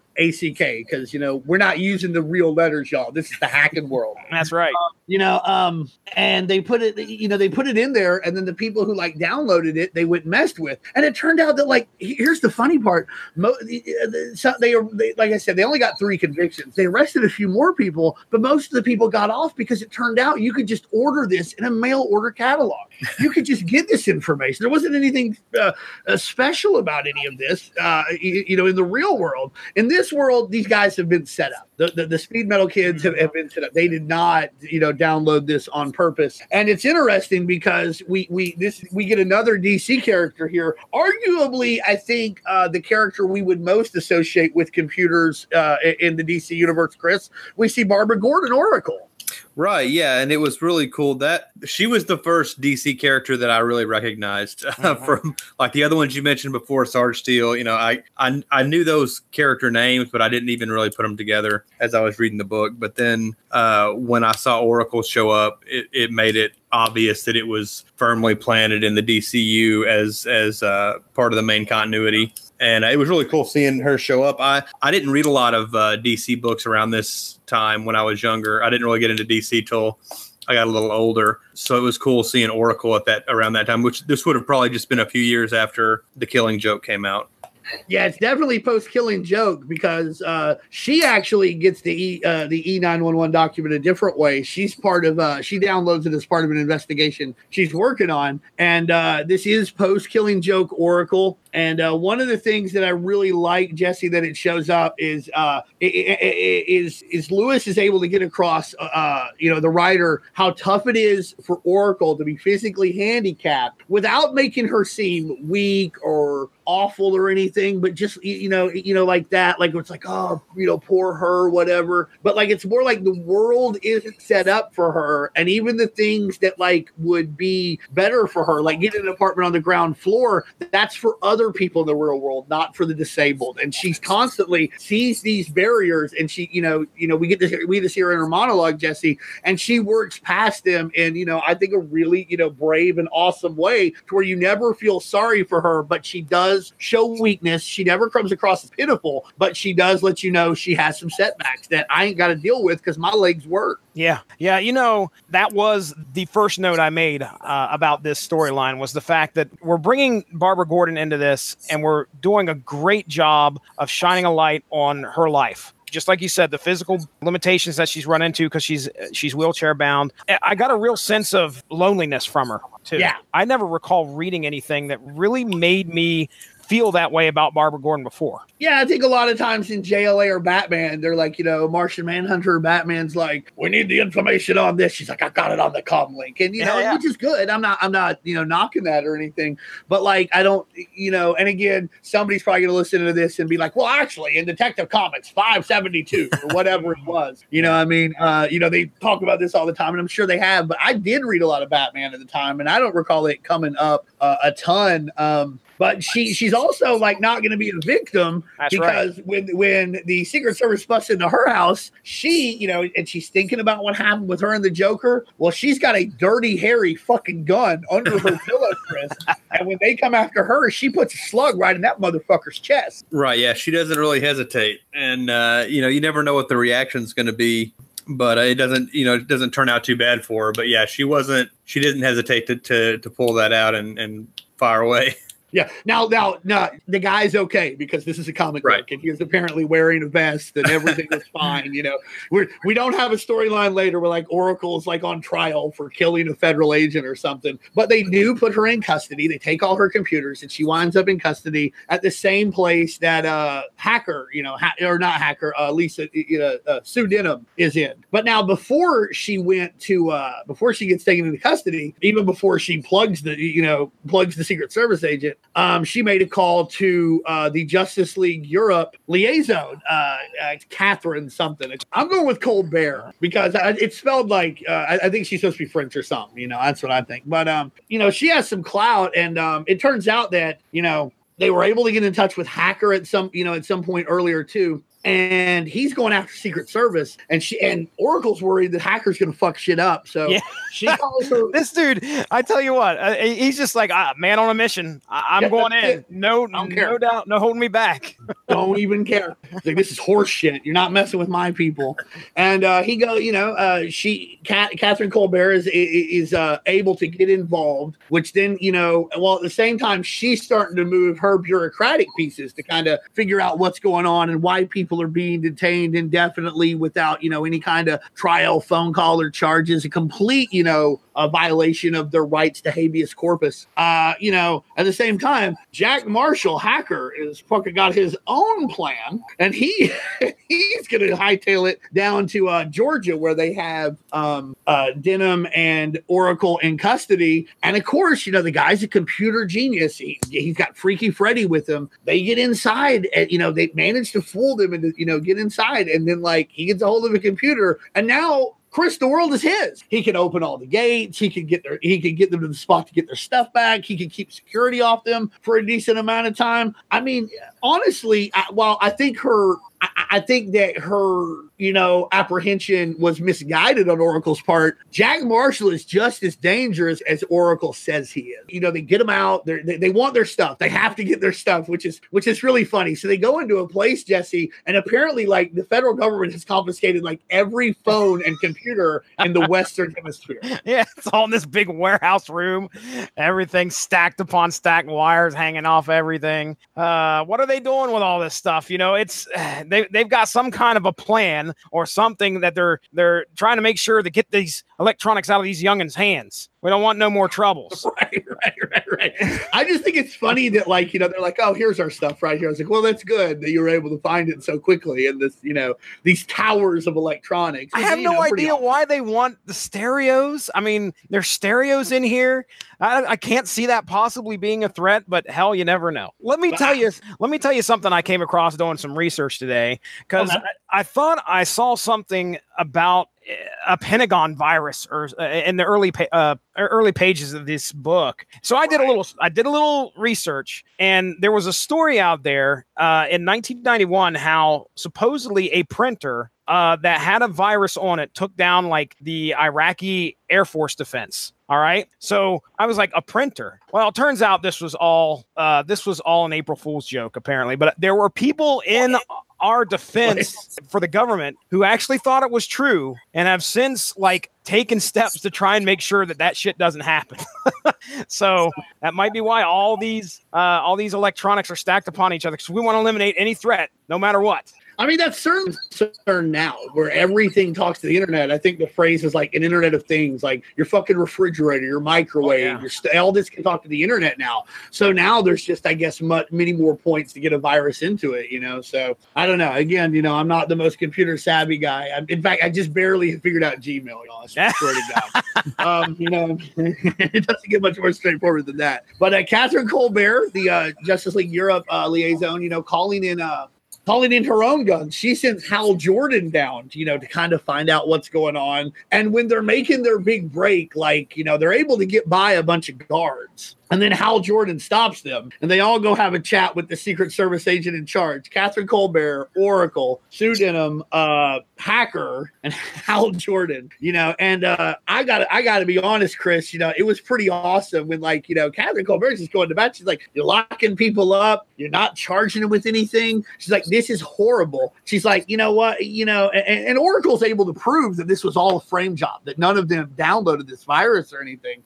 ACK, because we're not using the real letters, y'all. This is the hacking world. That's right. And they put it, they put it in there, and then the people who like downloaded it, they went and messed with, and it turned out that like, here's the funny part. They like I said, they only got 3 convictions. They arrested a few more people, but most of the people got off because it turned out you could just order this in a mail order catalog. You could just get this information. There wasn't anything special about any of this, in the real world. In this world, these guys have been set up. The speed metal kids have been set up. They did not, download this on purpose. And it's interesting because we get another DC character here. Arguably, I think the character we would most associate with computers in the DC universe, Chris. We see Barbara Gordon, Oracle. Right, yeah, and it was really cool that she was the first DC character that I really recognized from like the other ones you mentioned before, Sarge Steel. I knew those character names, but I didn't even really put them together as I was reading the book. But then when I saw Oracle show up, it made it obvious that it was firmly planted in the DCU as part of the main continuity. And it was really cool seeing her show up. I didn't read a lot of DC books around this time when I was younger. I didn't really get into DC till I got a little older. So it was cool seeing Oracle around that time, which this would have probably just been a few years after The Killing Joke came out. Yeah, it's definitely post-Killing Joke because she actually gets the E911 document a different way. She's part of she downloads it as part of an investigation she's working on, and this is post-Killing Joke Oracle. And one of the things that I really like, Jesse, that it shows up is Lewis is able to get across, the writer, how tough it is for Oracle to be physically handicapped without making her seem weak or awful or anything, but just like that, like it's like, oh, poor her, whatever. But like it's more like the world isn't set up for her, and even the things that like would be better for her, like getting an apartment on the ground floor, that's for other people in the real world, not for the disabled. And she's constantly sees these barriers, and she, we get to see her in her monologue, Jesse, and she works past them in, I think a really, brave and awesome way, to where you never feel sorry for her, but she does show weakness. She never comes across as pitiful, but she does let you know she has some setbacks that I ain't got to deal with because my legs work. Yeah. That was the first note I made about this storyline, was the fact that we're bringing Barbara Gordon into this, and we're doing a great job of shining a light on her life. Just like you said, the physical limitations that she's run into because she's wheelchair bound. I got a real sense of loneliness from her too. Yeah. I never recall reading anything that really made me feel that way about Barbara Gordon before. Yeah, I think a lot of times in JLA or Batman, they're like, Martian Manhunter, Batman's like, we need the information on this. She's like, I got it on the comm link. And, which is good. I'm not, knocking that or anything, but like, I don't, and again, somebody's probably going to listen to this and be like, well, actually in Detective Comics 572 or whatever it was, they talk about this all the time, and I'm sure they have, but I did read a lot of Batman at the time, and I don't recall it coming up a ton. But she's also like not going to be a victim. That's because right. when the Secret Service busts into her house, she, and she's thinking about what happened with her and the Joker. Well, she's got a dirty, hairy fucking gun under her pillow, Chris. And when they come after her, she puts a slug right in that motherfucker's chest. Right. Yeah. She doesn't really hesitate. And, you never know what the reaction's going to be. But it doesn't turn out too bad for her. But yeah, she didn't hesitate to pull that out and fire away. Yeah. Now, the guy's okay because this is a comic book, and he was apparently wearing a vest, and everything was fine. We don't have a storyline later where like Oracle's like on trial for killing a federal agent or something, but they do put her in custody. They take all her computers, and she winds up in custody at the same place that Lisa, Sue Denham is in. But now, before she gets taken into custody, even before she plugs the Secret Service agent, she made a call to the Justice League Europe liaison, Catherine something. I'm going with Colbert because it's spelled like I think she's supposed to be French or something. That's what I think. But she has some clout, and it turns out that they were able to get in touch with Hacker at some point earlier too. And he's going after Secret Service, and Oracle's worried that Hacker's going to fuck shit up. So she calls her. This dude, I tell you what, he's just like man on a mission. I'm going in. No doubt, no holding me back. Don't even care. It's like, this is horse shit. You're not messing with my people. And he goes, Catherine Colbert is able to get involved, which then, well, at the same time, she's starting to move her bureaucratic pieces to kind of figure out what's going on and why people are being detained indefinitely without, any kind of trial, phone call, or charges, a complete, a violation of their rights to habeas corpus. At the same time, Jack Marshall, hacker, is fucking got his own plan, and he's going to hightail it down to Georgia, where they have Denham and Oracle in custody. And of course, the guy's a computer genius. He's got Freaky Freddy with him. They get inside, and they manage to fool them and get inside, and then he gets a hold of a computer, and now Chris, the world is his. He can open all the gates. He can get them to the spot to get their stuff back. He can keep security off them for a decent amount of time. I mean, honestly, I think that her, apprehension was misguided on Oracle's part. Jack Marshall is just as dangerous as Oracle says he is. They get them out. They want their stuff. They have to get their stuff, which is really funny. So they go into a place, Jesse, and apparently, the federal government has confiscated every phone and computer in the Western Hemisphere. Yeah, it's all in this big warehouse room. Everything stacked upon stacked wires hanging off everything. What are they doing with all this stuff? It's they've got some kind of a plan or something that they're trying to make sure to get these electronics out of these youngins' hands. We don't want no more troubles. Right. I just think it's funny that they're like, oh, here's our stuff right here. I was like, well, that's good that you were able to find it so quickly in this, these towers of electronics. I have no idea why they want the stereos. I mean, there's stereos in here. I can't see that possibly being a threat, but hell, you never know. Let me tell you something I came across doing some research today, because I thought I saw something about a Pentagon virus or in the early pages of this book. So I did a little research, and there was a story out there in 1991 how supposedly a printer that had a virus on it took down the Iraqi Air Force defense. All right. So I was like, a printer. Well, it turns out this was all an April Fool's joke, apparently. But there were people in our defense for the government who actually thought it was true and have since taken steps to try and make sure that shit doesn't happen. So that might be why all these electronics are stacked upon each other, because we want to eliminate any threat, no matter what. I mean, that's certainly concern now, where everything talks to the internet. I think the phrase is an Internet of Things, your fucking refrigerator, your microwave, all this can talk to the internet now. So now there's just, I guess, many more points to get a virus into it, So I don't know. Again, I'm not the most computer savvy guy. In fact, I just barely figured out Gmail. I swear to God. It doesn't get much more straightforward than that. But Catherine Colbert, the Justice League Europe liaison, calling in her own guns. She sends Hal Jordan down, to kind of find out what's going on. And when they're making their big break, they're able to get by a bunch of guards. And then Hal Jordan stops them, and they all go have a chat with the Secret Service agent in charge, Catherine Colbert, Oracle, Sue Denham, Hacker, and Hal Jordan. And I gotta be honest, Chris. It was pretty awesome when, Catherine Colbert's just going to bat. She's like, you're locking people up, you're not charging them with anything. She's like, this is horrible. She's like, you know what, and Oracle's able to prove that this was all a frame job, that none of them downloaded this virus or anything.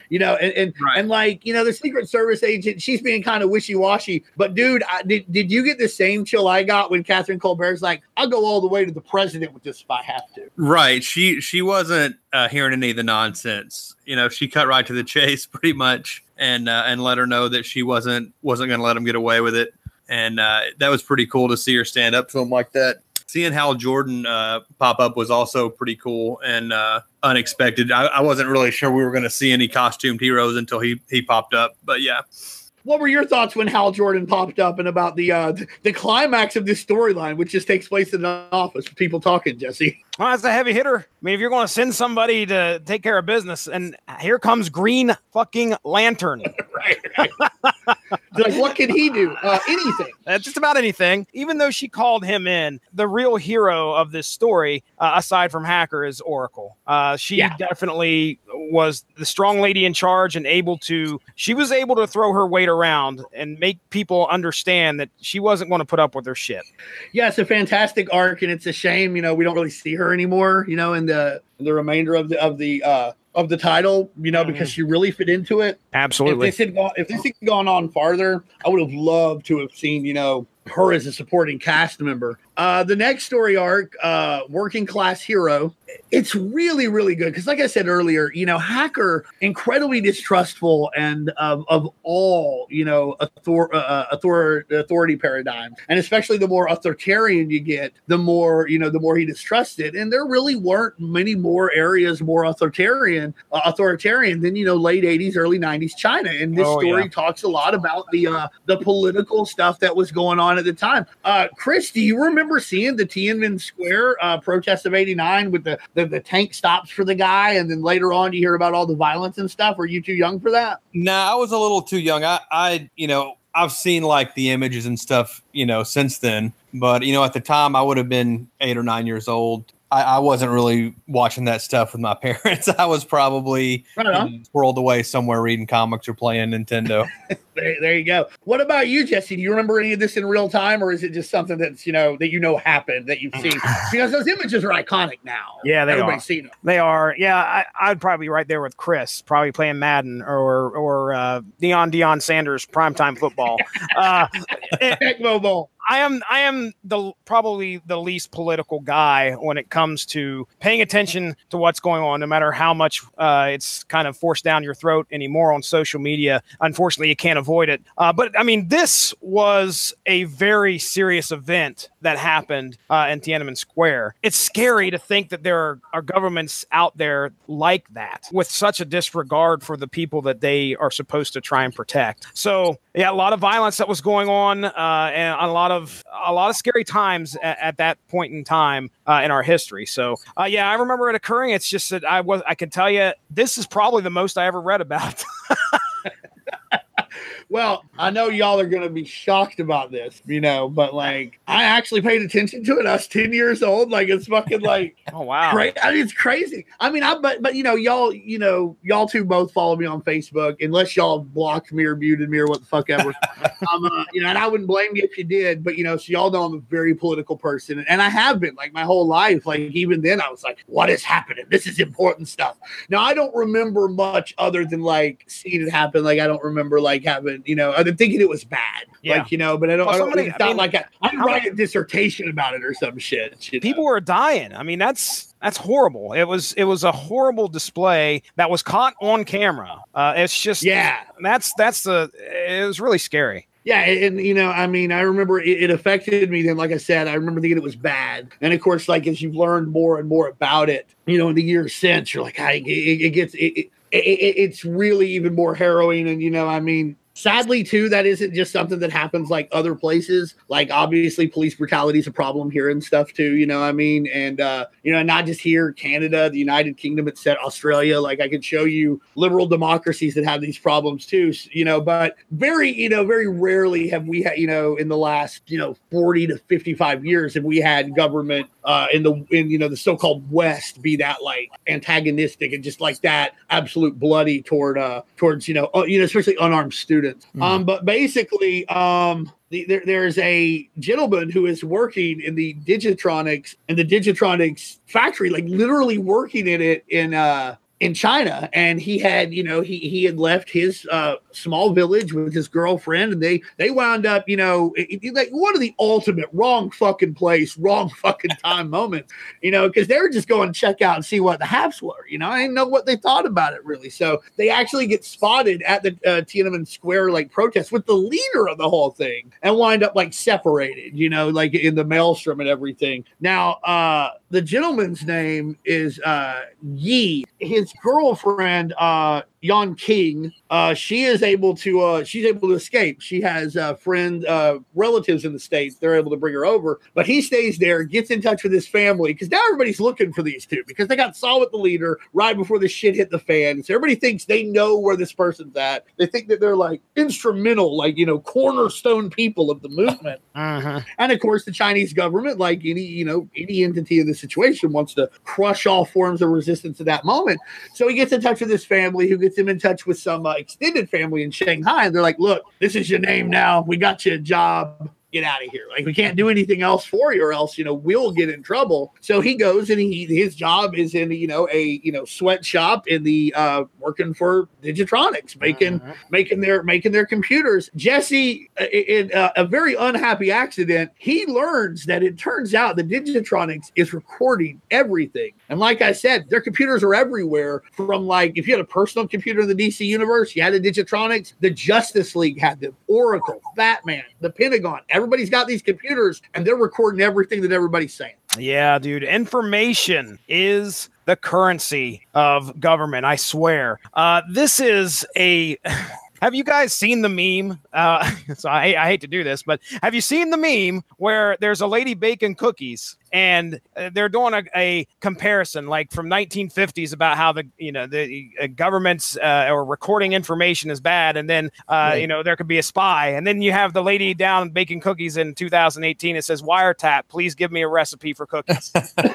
The Secret Service agent, she's being kind of wishy-washy, but dude, did you get the same chill I got when Catherine Colbert's like, I'll go all the way to the president with this if I have to? Right. She wasn't hearing any of the nonsense. She cut right to the chase pretty much, and let her know that she wasn't going to let him get away with it. And that was pretty cool to see her stand up to him like that. Seeing Hal Jordan pop up was also pretty cool and unexpected. I wasn't really sure we were going to see any costumed heroes until he popped up. But yeah. What were your thoughts when Hal Jordan popped up and about the climax of this storyline, which just takes place in an office with people talking, Jesse? Well, that's a heavy hitter. I mean, if you're going to send somebody to take care of business, and here comes Green fucking Lantern. Right. What can he do? Anything. Just about anything. Even though she called him in, the real hero of this story, aside from Hacker, is Oracle. She definitely was the strong lady in charge and she was able to throw her weight around and make people understand that she wasn't going to put up with her shit. Yeah, it's a fantastic arc, and it's a shame, we don't really see her anymore, in the remainder of the title, because she really fit into it. Absolutely. If this had gone on farther, I would have loved to have seen, her as a supporting cast member. The next story arc, Working Class Hero, it's really, really good. Because like I said earlier, Hacker, incredibly distrustful and of all, authority paradigm. And especially the more authoritarian you get, the more he distrusted. And there really weren't many more areas more authoritarian than, late 80s, early 90s China. And this story talks a lot about the political stuff that was going on at the time. Chris, do you remember seeing the Tiananmen Square protest of '89 with the tank stops for the guy, and then later on you hear about all the violence and stuff? Are you too young for that? No, I was a little too young. I've seen like the images and stuff, since then. But, at the time I would have been 8 or 9 years old. I wasn't really watching that stuff with my parents. I was probably swirled away somewhere reading comics or playing Nintendo. There you go. What about you, Jesse? Do you remember any of this in real time, or is it just something that's that happened that you've seen? Because those images are iconic now. Yeah, everybody's seen them. They are. Yeah, I'd probably be right there with Chris, probably playing Madden or Deion Sanders primetime football. Tecmo Bowl. I am probably the least political guy when it comes to paying attention to what's going on, no matter how much it's kind of forced down your throat anymore on social media. Unfortunately, you can't avoid it. But I mean, this was a very serious event that happened in Tiananmen Square. It's scary to think that there are governments out there like that with such a disregard for the people that they are supposed to try and protect. So yeah, a lot of violence that was going on, and a lot of scary times at that point in time in our history. So yeah, I remember it occurring. It's just that I can tell you this is probably the most I ever read about. Well, I know y'all are going to be shocked about this, but like I actually paid attention to it. I was 10 years old. Like it's fucking like, oh wow, it's crazy. I mean, but y'all two both follow me on Facebook, unless y'all blocked me or muted me or what the fuck ever. And I wouldn't blame you if you did, but so y'all know I'm a very political person, and I have been like my whole life. Like even then, I was like, what is happening? This is important stuff. Now I don't remember much other than like seeing it happen. Like I don't remember like having. I'm thinking it was bad, but I didn't write a dissertation about it or some shit. People were dying. I mean, that's horrible. It was a horrible display that was caught on camera. It's just, it was really scary. Yeah, and I remember it affected me then. Like I said, I remember thinking it was bad, and of course, like as you've learned more and more about it, in the years since, you're like, it's really even more harrowing, and sadly, too, that isn't just something that happens like other places. Like, obviously, police brutality is a problem here and stuff, too, And, not just here, Canada, the United Kingdom, etc., Australia. Like, I could show you liberal democracies that have these problems, too, but very rarely have we had, in the last, 40 to 55 years, have we had government in the so-called West be that, like, antagonistic and just like that absolute bloody towards, especially unarmed students. But basically, there's a gentleman who is working in the Digitronics factory, like literally working in it in China, and he had he had left his small village with his girlfriend, and they wound up like one of the ultimate wrong fucking place, wrong fucking time moments, because they were just going to check out and see what the haps were. I didn't know what they thought about it really. So they actually get spotted at the Tiananmen Square like protest with the leader of the whole thing, and wind up like separated, like in the maelstrom and everything. Now the gentleman's name is Yi. His girlfriend, Yan King, she's able to escape. She has relatives in the States. They're able to bring her over, but he stays there, gets in touch with his family, because now everybody's looking for these two, because they got saw with the leader right before the shit hit the fan. So everybody thinks they know where this person's at. They think that they're like instrumental, like, cornerstone people of the movement. Uh-huh. And of course, the Chinese government, like any entity in this situation, wants to crush all forms of resistance at that moment. So he gets in touch with his family, who gets gets him in touch with some extended family in Shanghai. And they're like, look, this is your name now. We got you a job. Get out of here. Like, we can't do anything else for you, or else, we'll get in trouble. So he goes and his job is in, a sweatshop in the, working for Digitronics, making their computers. Jesse, in a very unhappy accident, he learns that it turns out that Digitronics is recording everything. And like I said, their computers are everywhere, from like, if you had a personal computer in the DC universe, you had a Digitronics, the Justice League had them, Oracle, Batman, the Pentagon, everybody's got these computers and they're recording everything that everybody's saying. Yeah, dude. Information is the currency of government, I swear. This is a... Have you guys seen the meme? So I hate to do this, but have you seen the meme where there's a lady baking cookies and they're doing a comparison, like from 1950s, about how the government's or recording information is bad, and then Right. There could be a spy, and then you have the lady down baking cookies in 2018. It says, "Wiretap, please give me a recipe for cookies."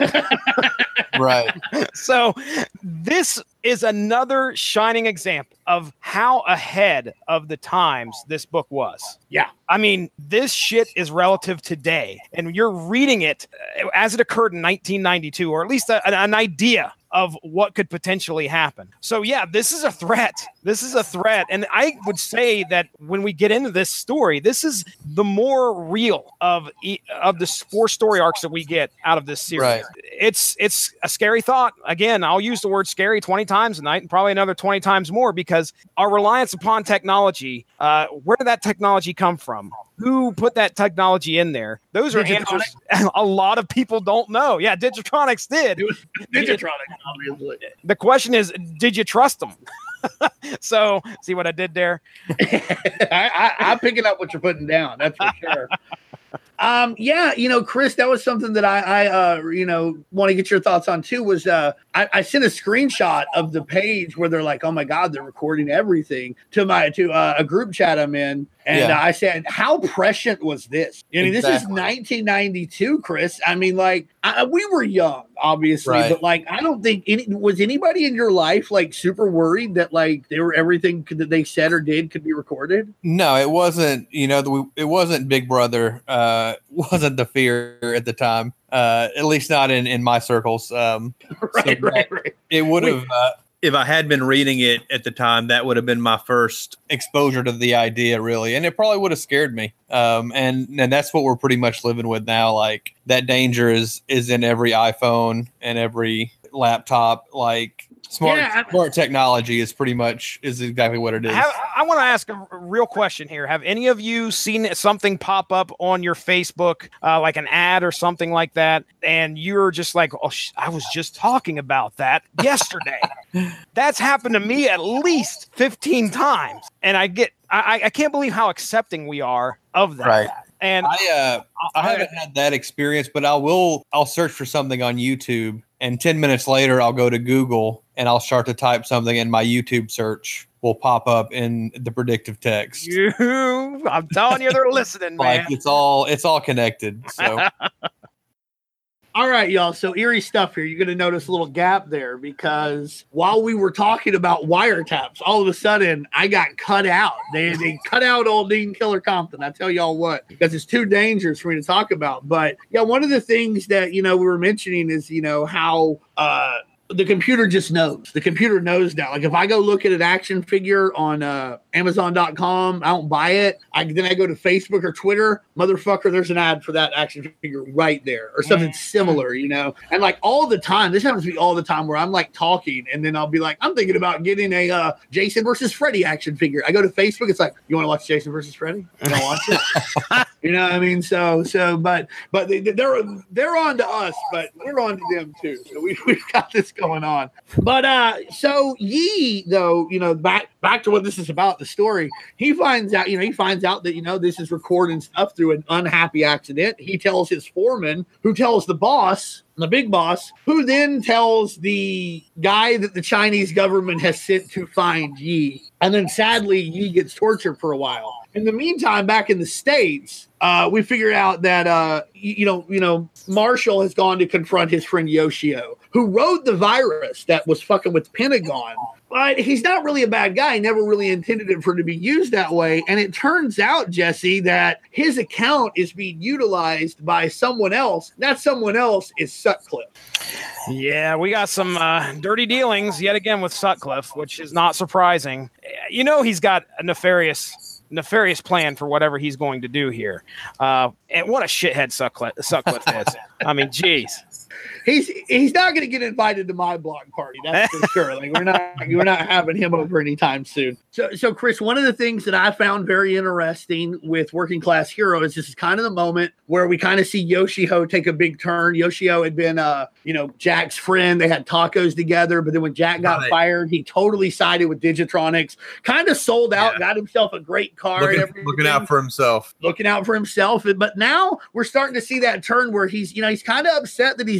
Right. So this is another shining example of how ahead of the times this book was. Yeah. I mean, this shit is relative today, and you're reading it as it occurred in 1992, or at least an idea of what could potentially happen. So yeah, this is a threat. This is a threat. And I would say that when we get into this story, this is the more real of the 4 story arcs that we get out of this series. Right. It's a scary thought. Again, I'll use the word scary 20 times tonight, and probably another 20 times more, because our reliance upon technology, where did that technology come from? Who put that technology in there? Those are answers a lot of people don't know. Yeah, Digitronics did. It was Digitronics, obviously. The question is, did you trust them? So, see what I did there? I'm picking up what you're putting down. That's for sure. Yeah, Chris, that was something that I want to get your thoughts on too. Was I sent a screenshot of the page where they're like, "Oh my God, they're recording everything," to a group chat I'm in, and I said, "How prescient was this?" I mean, This is 1992, Chris. I mean, like we were young, obviously, Right. but like I don't think was anybody in your life like super worried that like everything that they said or did could be recorded. No, it wasn't. It wasn't Big Brother. Wasn't the fear at the time. At least not in my circles. Right. It would have. If I had been reading it at the time, that would have been my first. Exposure to the idea, really, and it probably would have scared me. And that's what we're pretty much living with now. Like, that danger is in every iPhone and every laptop. Like, smart technology is exactly what it is. I want to ask a real question here. Have any of you seen something pop up on your Facebook, like an ad or something like that, and you're just like, "Oh, I was just talking about that yesterday." That's happened to me at least 15 times, and I can't believe how accepting we are of that. Right. And I haven't had that experience, but I'll search for something on YouTube, and 10 minutes later I'll go to Google and I'll start to type something, and my YouTube search will pop up in the predictive text. I'm telling you, they're listening, man. Like, it's all connected. So All right, y'all. So eerie stuff here. You're going to notice a little gap there, because while we were talking about wiretaps, all of a sudden I got cut out. They cut out old Dean Killer Compton. I tell y'all what, because it's too dangerous for me to talk about. But yeah, one of the things that, we were mentioning is, how, the computer just knows. The computer knows now. Like, if I go look at an action figure on Amazon.com, I don't buy it. Then I go to Facebook or Twitter, motherfucker, there's an ad for that action figure right there, or something similar, And like all the time, this happens to me all the time, where I'm like talking, and then I'll be like, I'm thinking about getting a Jason versus Freddy action figure. I go to Facebook, it's like, you want to watch Jason versus Freddy? You want to watch it? You know what I mean? So, but they're on to us, but we're on to them too. So we've got this going on. But so Yi, though, back to what this is about, the story, he finds out that this is recording stuff through an unhappy accident. He tells his foreman, who tells the boss, the big boss, who then tells the guy that the Chinese government has sent to find Yi. And then sadly, Yi gets tortured for a while. In the meantime, back in the States, we figured out that Marshall has gone to confront his friend Yoshio, who wrote the virus that was fucking with Pentagon. But he's not really a bad guy. He never really intended it for it to be used that way. And it turns out, Jesse, that his account is being utilized by someone else. That someone else is Sutcliffe. Yeah, we got some dirty dealings yet again with Sutcliffe, which is not surprising. You know, he's got a nefarious plan for whatever he's going to do here. And what a shithead Sutcliffe is. I mean, geez. He's not going to get invited to my block party. That's for sure. Like we're not having him over anytime soon. So Chris, one of the things that I found very interesting with Working Class Hero is this is kind of the moment where we kind of see Yoshio take a big turn. Yoshio had been, Jack's friend. They had tacos together, but then when Jack got fired, he totally sided with Digitronics. Kind of sold out, got himself a great car. Looking out for himself. But now we're starting to see that turn where he's kind of upset that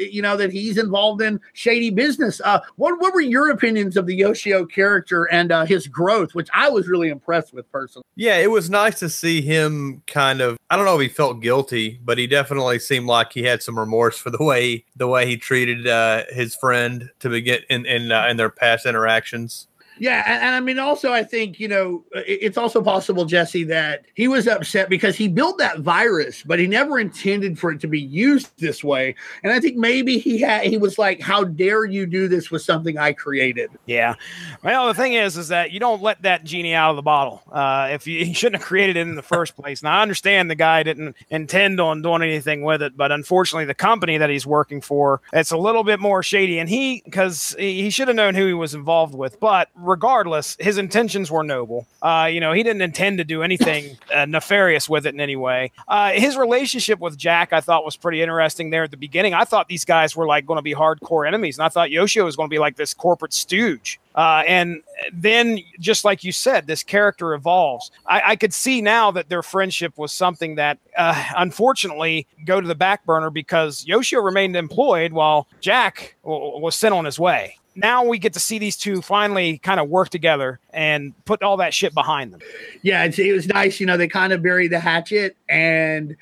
he's involved in shady business. What were your opinions of the Yoshio character and his growth, which I was really impressed with personally? Yeah, it was nice to see him kind of, I don't know if he felt guilty, but he definitely seemed like he had some remorse for the way he treated his friend to begin in their past interactions. Yeah, and I mean, also, I think, it's also possible, Jesse, that he was upset because he built that virus, but he never intended for it to be used this way. And I think maybe he was like, how dare you do this with something I created? Yeah. Well, the thing is that you don't let that genie out of the bottle. He shouldn't have created it in the first place. Now, I understand the guy didn't intend on doing anything with it, but unfortunately, the company that he's working for, it's a little bit more shady. And because he should have known who he was involved with, but regardless, his intentions were noble. He didn't intend to do anything nefarious with it in any way. His relationship with Jack, I thought, was pretty interesting there at the beginning. I thought these guys were like going to be hardcore enemies, and I thought Yoshio was going to be like this corporate stooge. And then, just like you said, this character evolves. I could see now that their friendship was something that, unfortunately, go to the back burner because Yoshio remained employed while Jack was sent on his way. Now we get to see these two finally kind of work together and put all that shit behind them. Yeah, it was nice. They kind of buried the hatchet, and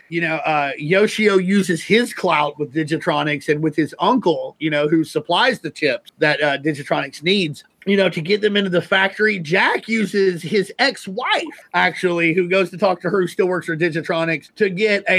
Yoshio uses his clout with Digitronics and with his uncle, who supplies the chips that Digitronics needs, to get them into the factory. Jack uses his ex-wife, actually, who goes to talk to her, who still works for Digitronics, to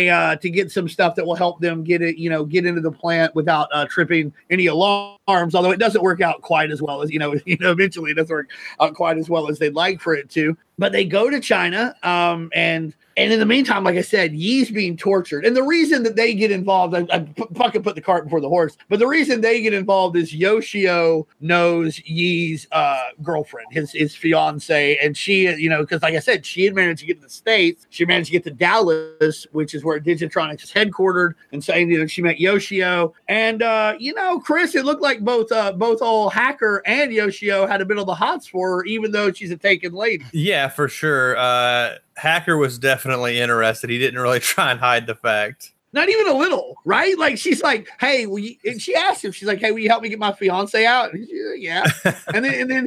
get some stuff that will help them get into the plant without tripping any alarms. Although it doesn't work out quite as well as eventually it doesn't work out quite as well as they'd like for it to. But they go to China, and in the meantime, like I said, Yi's being tortured. And the reason that they get involved, I fucking put the cart before the horse, but the reason they get involved is Yoshio knows Yi's girlfriend, his fiance. And she, because like I said, she had managed to get to the States. She managed to get to Dallas, which is where Digitronics is headquartered. And saying, she met Yoshio. And, Chris, it looked like both old Hacker and Yoshio had a bit of the hots for her, even though she's a taken lady. Yeah, for sure. Hacker was definitely interested. He didn't really try and hide the fact. Not even a little, right? Like, she's like, hey, and she asked him, she's like, hey, will you help me get my fiance out? And he's like, yeah. and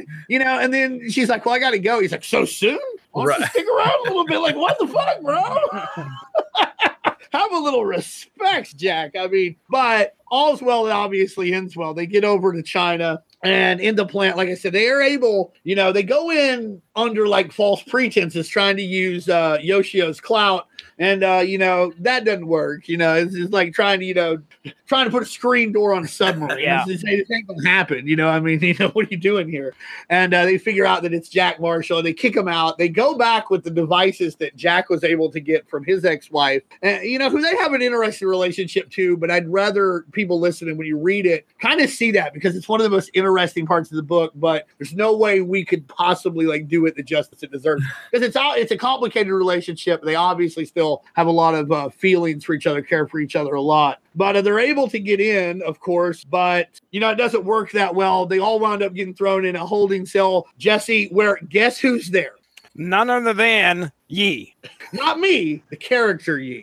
then she's like, well, I got to go. He's like, so soon? Why don't you stick around a little bit? Like, what the fuck, bro? Have a little respect, Jack. I mean, but all's well that obviously ends well. They get over to China. And in the plant, like I said, they are able, they go in under like false pretenses trying to use Yoshio's clout. And, that doesn't work. It's like trying to put a screen door on a submarine. Yeah. This ain't going to happen. What are you doing here? And they figure out that it's Jack Marshall. They kick him out. They go back with the devices that Jack was able to get from his ex-wife. And, who they have an interesting relationship too. But I'd rather people listening, when you read it, kind of see that, because it's one of the most interesting parts of the book. But there's no way we could possibly do it the justice it deserves, because it's a complicated relationship. They obviously still have a lot of feelings for each other, care for each other a lot. But they're able to get in, of course, but, it doesn't work that well. They all wound up getting thrown in a holding cell. Jesse, guess who's there? None other than Yi. Not me, the character Yi.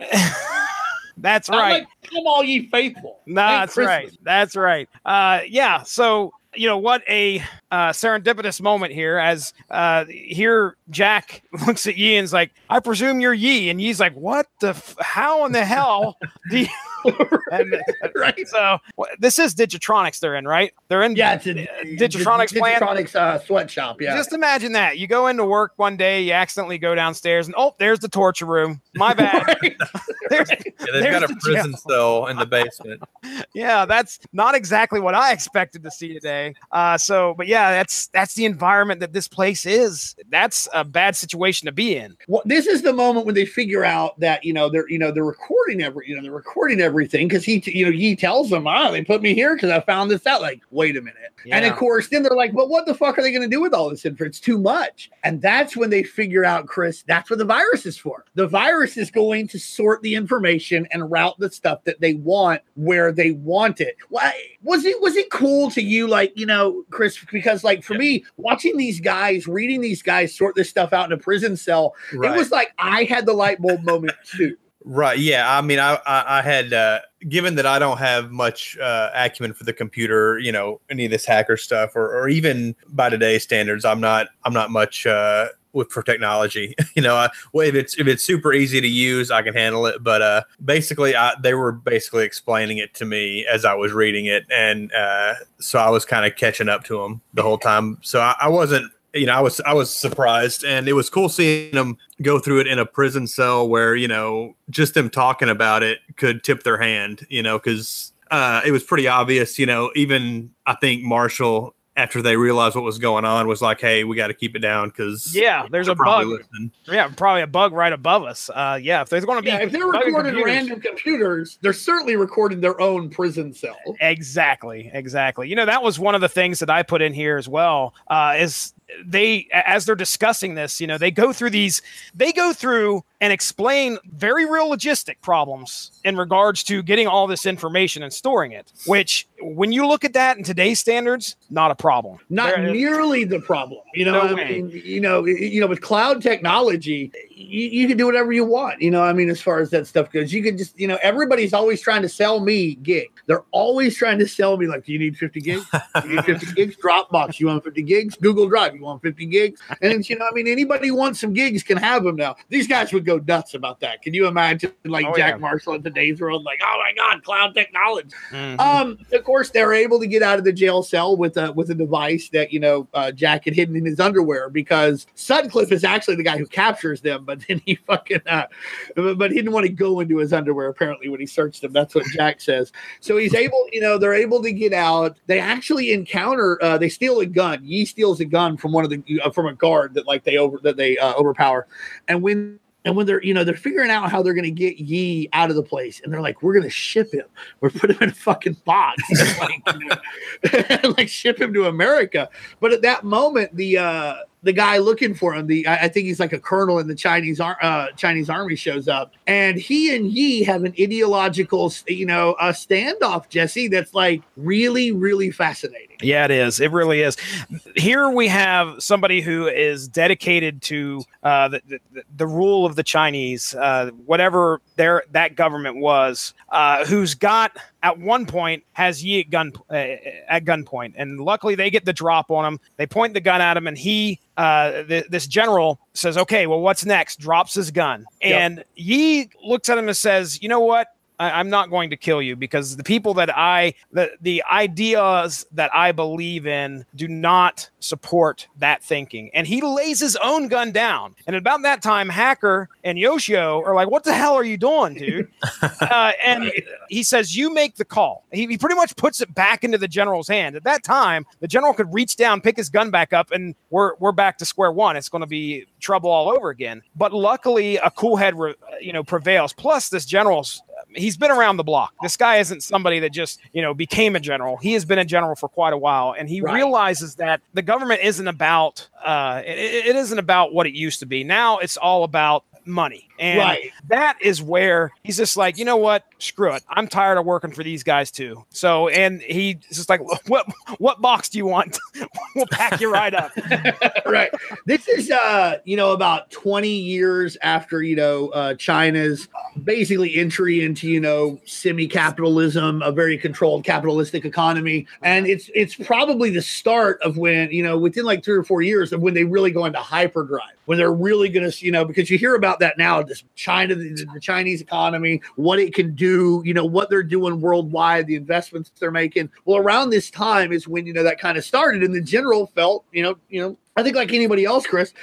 That's right. Come all ye faithful. That's right. That's right. So what a serendipitous moment here as here Jack looks at Yi and is like, I presume you're Yi. And Yi's like, what how in the hell do you... And, right. So this is Digitronics they're in, right? They're in it's a Digitronics plant. Digitronics sweatshop, yeah. Just imagine that. You go into work one day, you accidentally go downstairs, and there's the torture room. My bad. Right. They've got a prison cell in the basement. Yeah, that's not exactly what I expected to see today. But yeah, that's the environment that this place is. That's a bad situation to be in. Well, this is the moment when they figure out that they're recording everything because he tells them, they put me here because I found this out. Like, wait a minute. Yeah. And of course, then they're like, but what the fuck are they going to do with all this info? It's too much. And that's when they figure out, Chris, that's what the virus is for. The virus is going to sort the information and route the stuff that they want where they want it. Was it cool to you, Chris? Because for me, watching these guys, reading these guys sort this stuff out in a prison cell, right. It was like I had the light bulb moment too. Right. Yeah. I mean, I had, given that I don't have much acumen for the computer, any of this hacker stuff, or even by today's standards, I'm not much for technology. If it's super easy to use, I can handle it. But basically, they were basically explaining it to me as I was reading it, and so I was kind of catching up to them the whole time. So I wasn't. I was surprised, and it was cool seeing them go through it in a prison cell where, just them talking about it could tip their hand, because it was pretty obvious, even I think Marshall, after they realized what was going on, was like, hey, we got to keep it down because there's a bug. Listening. Yeah, probably a bug right above us. If there's going to be, if they're recording random computers, they're certainly recording their own prison cell. Exactly. That was one of the things that I put in here as well. Is as they're discussing this, they go through and explain very real logistic problems in regards to getting all this information and storing it, which when you look at that in today's standards, not a problem. Not nearly the problem. With cloud technology, you can do whatever you want. As far as that stuff goes, you can just, everybody's always trying to sell me gigs. They're always trying to sell me, like, do you need 50 gigs? You need 50 gigs? Dropbox, you want 50 gigs? Google Drive, you want 50 gigs? And it's, anybody who wants some gigs can have them now. These guys would go nuts about that. Can you imagine, Jack Marshall in today's world, like, oh my God, cloud technology. Mm-hmm. Of course, they're able to get out of the jail cell with a device that, Jack had hidden in his underwear, because Sutcliffe is actually the guy who captures them, but then he but he didn't want to go into his underwear, apparently, when he searched them. That's what Jack says. So he's able, they're able to get out. They actually encounter, they steal a gun. Yi steals a gun from from a guard that they overpower. And when they're figuring out how they're going to get Yi out of the place, and they're like, we're going to ship him. We're put him in a fucking box, ship him to America. But at that moment, the guy looking for him, I think he's like a colonel in the Chinese army, shows up, and he and Yi have an ideological, standoff, Jesse. That's like really, really fascinating. Yeah, it is. It really is. Here we have somebody who is dedicated to the rule of the Chinese, whatever that government was, who's got at one point has Yi at gunpoint, and luckily they get the drop on him. They point the gun at him, and this general says, "Okay, well, what's next?" Drops his gun, and Yi looks at him and says, "You know what? I'm not going to kill you because the people that the ideas that I believe in do not support that thinking." And he lays his own gun down. And about that time, Hacker and Yoshio are like, "What the hell are you doing, dude?" And he says, "You make the call." He pretty much puts it back into the general's hand. At that time, the general could reach down, pick his gun back up, and we're back to square one. It's going to be trouble all over again. But luckily, a cool head prevails. Plus, this general's he's been around the block. This guy isn't somebody that just, became a general. He has been a general for quite a while, and he realizes that the government isn't about it isn't about what it used to be. Now it's all about money. And Right. that is where he's just like, you know what? Screw it. I'm tired of working for these guys too. So, and he's just like, what box do you want? We'll pack you right up. Right. This is, about 20 years after, China's basically entry into, semi-capitalism, a very controlled capitalistic economy. And it's probably the start of when, within like 3 or 4 years of when they really go into hyperdrive, when they're really going to, because you hear about that now, this China, the Chinese economy, what it can do, what they're doing worldwide, the investments they're making. Well, around this time is when, that kind of started, and the general felt, I think like anybody else, Chris,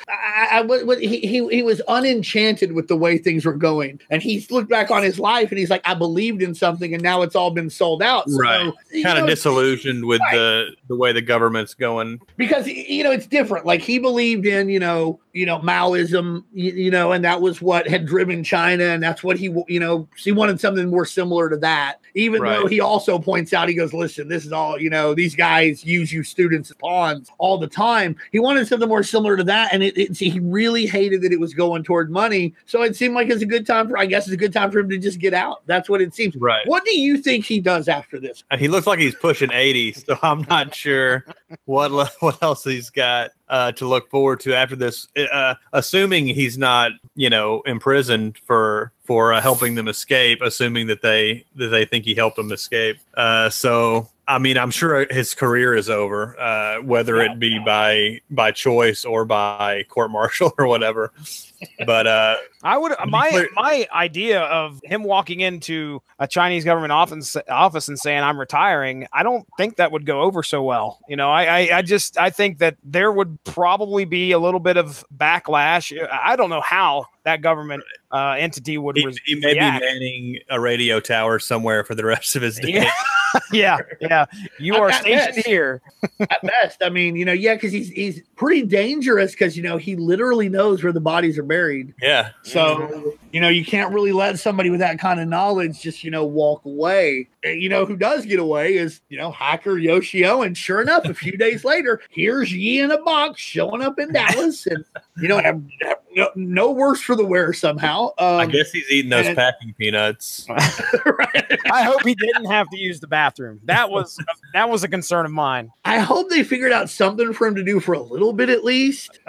he was unenchanted with the way things were going. And he's looked back on his life and he's like, I believed in something and now it's all been sold out. Right. So, kind of disillusioned with the way the government's going. Because, it's different. Like he believed in, Maoism, and that was what had driven China. And that's what he wanted something more similar to that. Even though he also points out, he goes, listen, this is all, these guys use you students as pawns all the time. He wanted something more similar to that. And he really hated that it was going toward money. So it seemed like it's a good time for him to just get out. That's what it seems. Right. What do you think he does after this? He looks like he's pushing 80, so I'm not sure what else he's got to look forward to after this, assuming he's not, imprisoned for helping them escape, assuming that they think he helped them escape. So, I mean, I'm sure his career is over, whether it be by choice or by court martial or whatever. But I would my idea of him walking into a Chinese government office and saying I'm retiring, I don't think that would go over so well. I think that there would probably be a little bit of backlash. I don't know how that government entity would react. He may be manning a radio tower somewhere for the rest of his day. Yeah. You are stationed here. At best. I mean, because he's pretty dangerous because, he literally knows where the bodies are buried. Yeah. So, you can't really let somebody with that kind of knowledge just, walk away. And, who does get away is, hacker Yoshio. And sure enough, a few days later, here's Yi in a box showing up in Dallas and, no worse for the wear somehow. I guess he's eating those packing peanuts. Right. I hope he didn't have to use the bathroom. That was a concern of mine. I hope they figured out something for him to do for a little bit at least.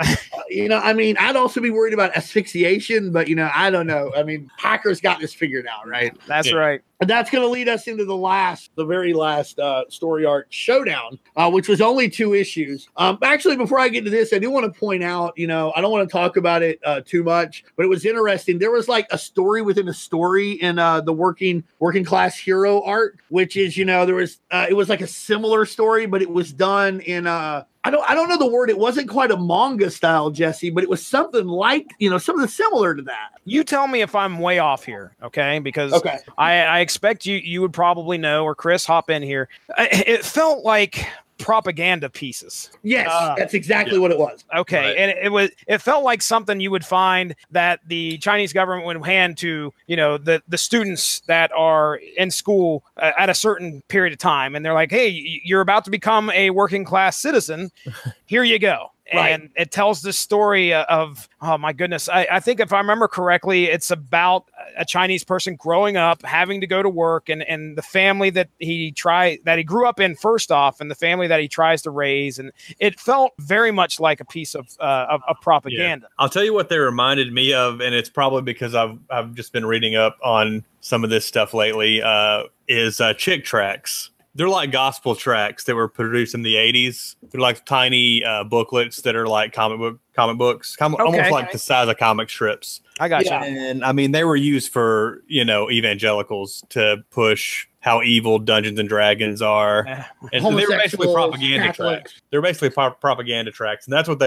I'd also be worried about asphyxiation, but I don't know. I mean, Hacker's got this figured out, right? That's right. And that's going to lead us into the very last story arc showdown, which was only 2 issues. Actually, before I get to this, I do want to point out, I don't want to talk about it too much, but it was interesting. There was like a story within a story in the working class hero art, which is, there was it was like a similar story, but it was done in I don't know the word. It wasn't quite a manga style, Jesse, but it was something like, something similar to that. You tell me if I'm way off here, okay? Because I expect you would probably know, or Chris, hop in here. It felt like propaganda pieces. Yes, that's exactly what it was. Okay, right. And it felt like something you would find that the Chinese government would hand to the students that are in school at a certain period of time, and they're like, hey, you're about to become a working class citizen. Here you go. Right. And it tells the story of, oh my goodness, I think if I remember correctly, it's about a Chinese person growing up, having to go to work, and the family that he grew up in first off, and the family that he tries to raise, and it felt very much like a piece of propaganda. Yeah. I'll tell you what they reminded me of, and it's probably because I've just been reading up on some of this stuff lately. Is Chick tracts. They're like gospel tracts that were produced in the 80s. They're like tiny booklets that are like comic books, almost like the size of comic strips. I got you. And I mean, they were used for, evangelicals to push how evil Dungeons and Dragons are. And so they were basically propaganda tracks. They're basically propaganda tracks. And that's what they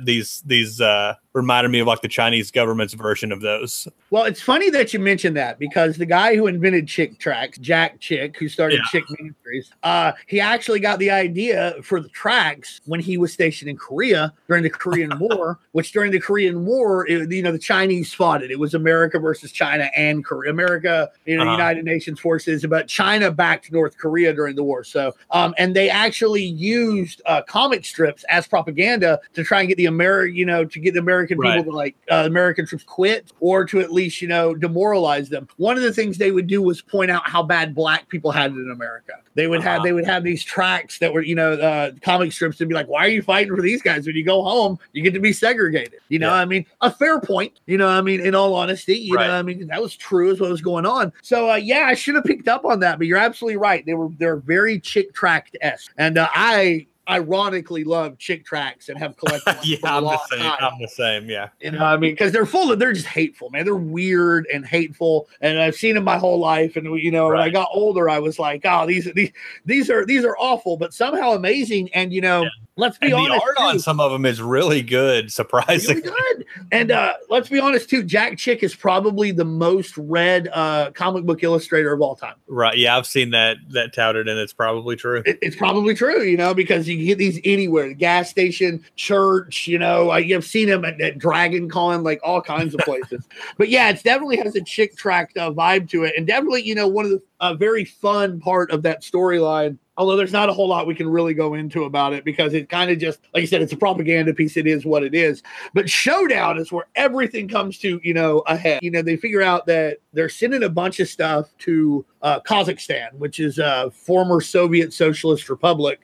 reminded me of, like the Chinese government's version of those. Well, it's funny that you mentioned that, because the guy who invented Chick tracks, Jack Chick, who started Chick Ministries, he actually got the idea for the tracks when he was stationed in Korea during the Korean War, which during the Korean War, the Chinese fought it. It was America versus China and Korea. America, United Nations forces, but China China backed North Korea during the war. So, and they actually used comic strips as propaganda to try and get the American people to like American troops quit, or to at least, demoralize them. One of the things they would do was point out how bad black people had it in America. They would have these tracts that were, comic strips, and be like, why are you fighting for these guys? When you go home, you get to be segregated. I mean, a fair point, in all honesty, you know, I mean, that was true is what was going on. So, I should have picked up on that, but you're absolutely right. They're very Chick Tract-esque. And I ironically love Chick Tracts and have collected them. I'm the same. Yeah. Because they're just hateful, man. They're weird and hateful. And I've seen them my whole life. And when I got older, I was like, oh, these are awful, but somehow amazing. And, let's be honest. The art on some of them is really good, surprisingly. Really good. And let's be honest, too. Jack Chick is probably the most read comic book illustrator of all time. Right. Yeah, I've seen that touted, and it's probably true. It's probably true, because you can get these anywhere, the gas station, church, you've seen him at Dragon Con, like all kinds of places. But yeah, it definitely has a Chick Tract vibe to it. And definitely, one of the very fun part of that storyline, although there's not a whole lot we can really go into about it, because it kind of just, like you said, it's a propaganda piece. It is what it is. But Showdown is where everything comes to, a head. They figure out that they're sending a bunch of stuff to Kazakhstan, which is a former Soviet Socialist Republic.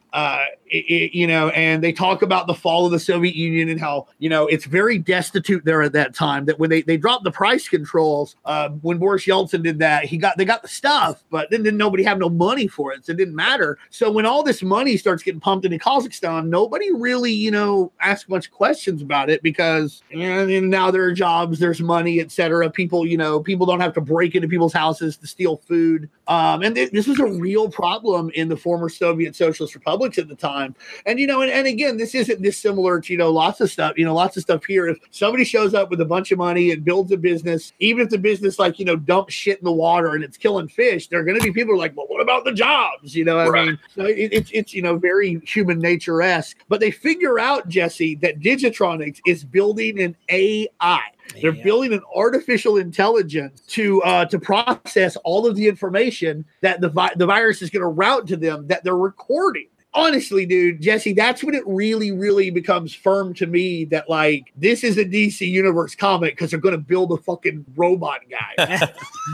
And they talk about the fall of the Soviet Union and how, it's very destitute there at that time, that when they dropped the price controls, when Boris Yeltsin did that, they got the stuff, but then didn't nobody have no money for it. So it didn't matter. So when all this money starts getting pumped into Kazakhstan, nobody really, asks much questions about it, because now there are jobs, there's money, etc. People don't have to break into people's houses to steal food. And this was a real problem in the former Soviet Socialist republics at the time. And, and again, this isn't dissimilar to, lots of stuff, lots of stuff here. If somebody shows up with a bunch of money and builds a business, even if the business, dumps shit in the water and it's killing fish, there are going to be people who are like, well, what about the jobs? I mean, so it's very human nature-esque. But they figure out, Jesse, that Digitronics is building an AI. They're building an artificial intelligence to process all of the information that the virus is going to route to them that they're recording. Honestly, dude, Jesse, that's when it really, really becomes firm to me that, this is a DC Universe comic, because they're going to build a fucking robot guy.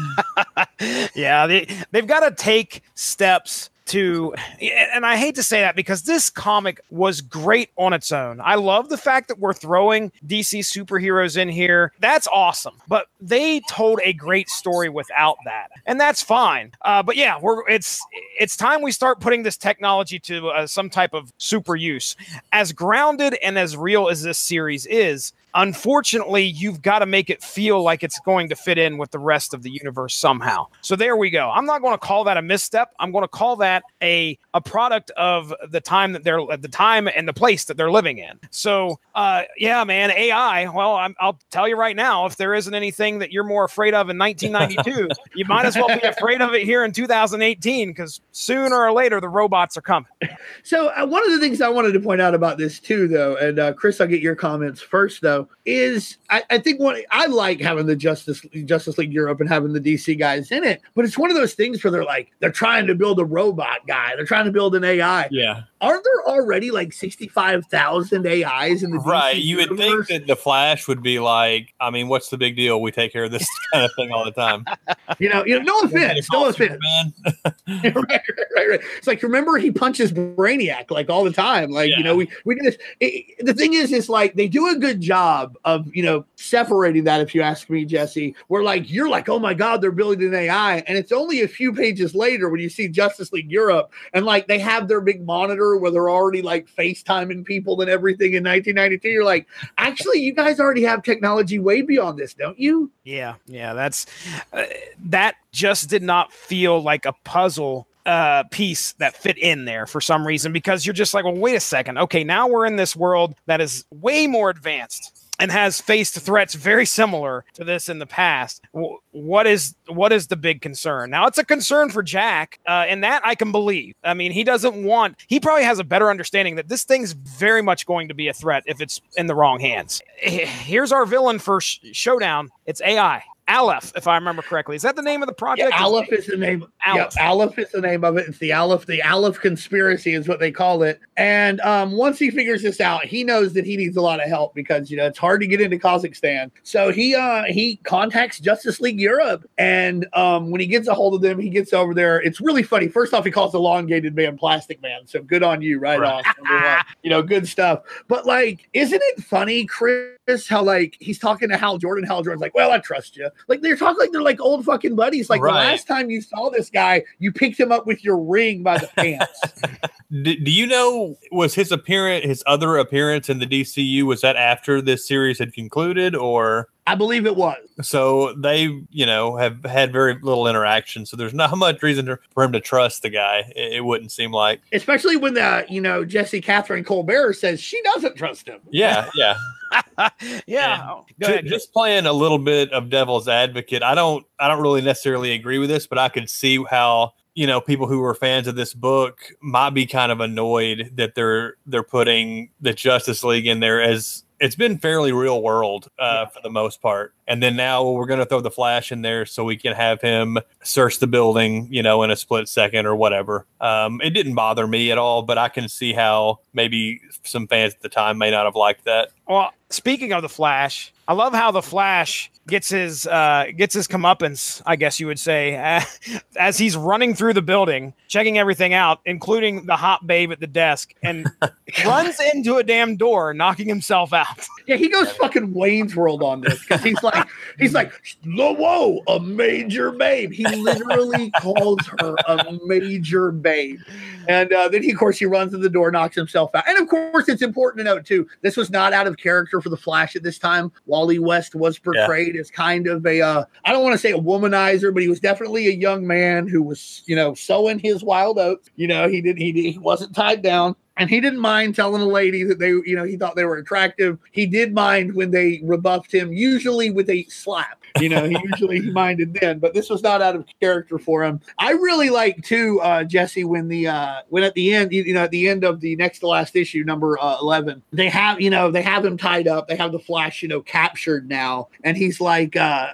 Yeah, they've got to take steps to, and I hate to say that, because this comic was great on its own. I love the fact that we're throwing DC superheroes in here. That's awesome. But they told a great story without that, and that's fine. But yeah, it's time we start putting this technology to some type of super use. As grounded and as real as this series is, unfortunately, you've got to make it feel like it's going to fit in with the rest of the universe somehow. So there we go. I'm not going to call that a misstep. I'm going to call that a product of the time that they're at, the time and the place that they're living in. So yeah, man, AI. Well, I'll tell you right now, if there isn't anything that you're more afraid of in 1992, you might as well be afraid of it here in 2018, because sooner or later the robots are coming. So one of the things I wanted to point out about this too, though, and Chris, I'll get your comments first, though, is I think I like having the Justice League Europe and having the DC guys in it, but it's one of those things where they're trying to build a robot guy, they're trying to build an AI. Yeah. Aren't there already 65,000 AIs in the right? DC You would universe? think that the Flash would be like, I mean, what's the big deal? We take care of this kind of thing all the time. No offense. Right. It's like, remember, he punches Brainiac all the time. We do this. The thing is they do a good job of separating that. If you ask me, Jesse, where you're like, oh my God, they're building an AI, and it's only a few pages later when you see Justice League Europe and they have their big monitor where they're already FaceTiming people and everything in 1992. You're like, actually, you guys already have technology way beyond this, don't you? Yeah. That's that just did not feel like a puzzle piece that fit in there for some reason, because you're just like, well, wait a second. Okay, now we're in this world that is way more advanced and has faced threats very similar to this in the past. What is the big concern? Now, it's a concern for Jack, and that I can believe. I mean, he probably has a better understanding that this thing's very much going to be a threat if it's in the wrong hands. Here's our villain for Showdown. It's AI. Aleph, if I remember correctly. Is that the name of the project? Yeah, Aleph is the name. Aleph. Yeah, Aleph is the name of it. It's the Aleph conspiracy is what they call it. And once he figures this out, he knows that he needs a lot of help because it's hard to get into Kazakhstan. So he contacts Justice League Europe, and when he gets a hold of them, he gets over there. It's really funny. First off, he calls the elongated man Plastic Man. So good on you, right off. Good stuff. But isn't it funny, Chris, how he's talking to Hal Jordan. Hal Jordan's like, well, I trust you. They're talking like they're like old fucking buddies. The last time you saw this guy, you picked him up with your ring by the pants. Do you know, was his other appearance in the DCU, was that after this series had concluded, or? I believe it was. So they, have had very little interaction. So there's not much reason for him to trust the guy. It wouldn't seem like. Especially when Jesse Catherine Colbert says she doesn't trust him. Yeah, yeah. Yeah. Just playing a little bit of devil's advocate. I don't really necessarily agree with this, but I could see how people who were fans of this book might be kind of annoyed that they're putting the Justice League in there, as it's been fairly real world for the most part. And then now we're going to throw the Flash in there so we can have him search the building, in a split second or whatever. It didn't bother me at all, but I can see how maybe some fans at the time may not have liked that. Well, speaking of the Flash, I love how the Flash gets his comeuppance, I guess you would say, as he's running through the building, checking everything out, including the hot babe at the desk, and runs into a damn door, knocking himself out. Yeah, he goes fucking Wayne's World on this because he's like, whoa, a major babe. He literally calls her a major babe. And then he runs to the door, knocks himself out. And of course, it's important to note too, this was not out of character for the Flash at this time. Wally West was portrayed as kind of I don't want to say a womanizer, but he was definitely a young man who was, sowing his wild oats. He wasn't tied down. And he didn't mind telling a lady that he thought they were attractive. He did mind when they rebuffed him, usually with a slap. He minded then, but this was not out of character for him. I really like too, Jesse, when at the end, at the end of the next to last issue, number 11, they have him tied up. They have the Flash, captured now, and he's like,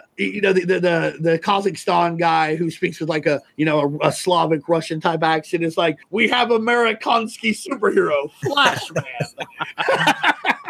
the Kazakhstan guy who speaks with a Slavic Russian type accent is like, we have Amerikansky superhero, Flash Man.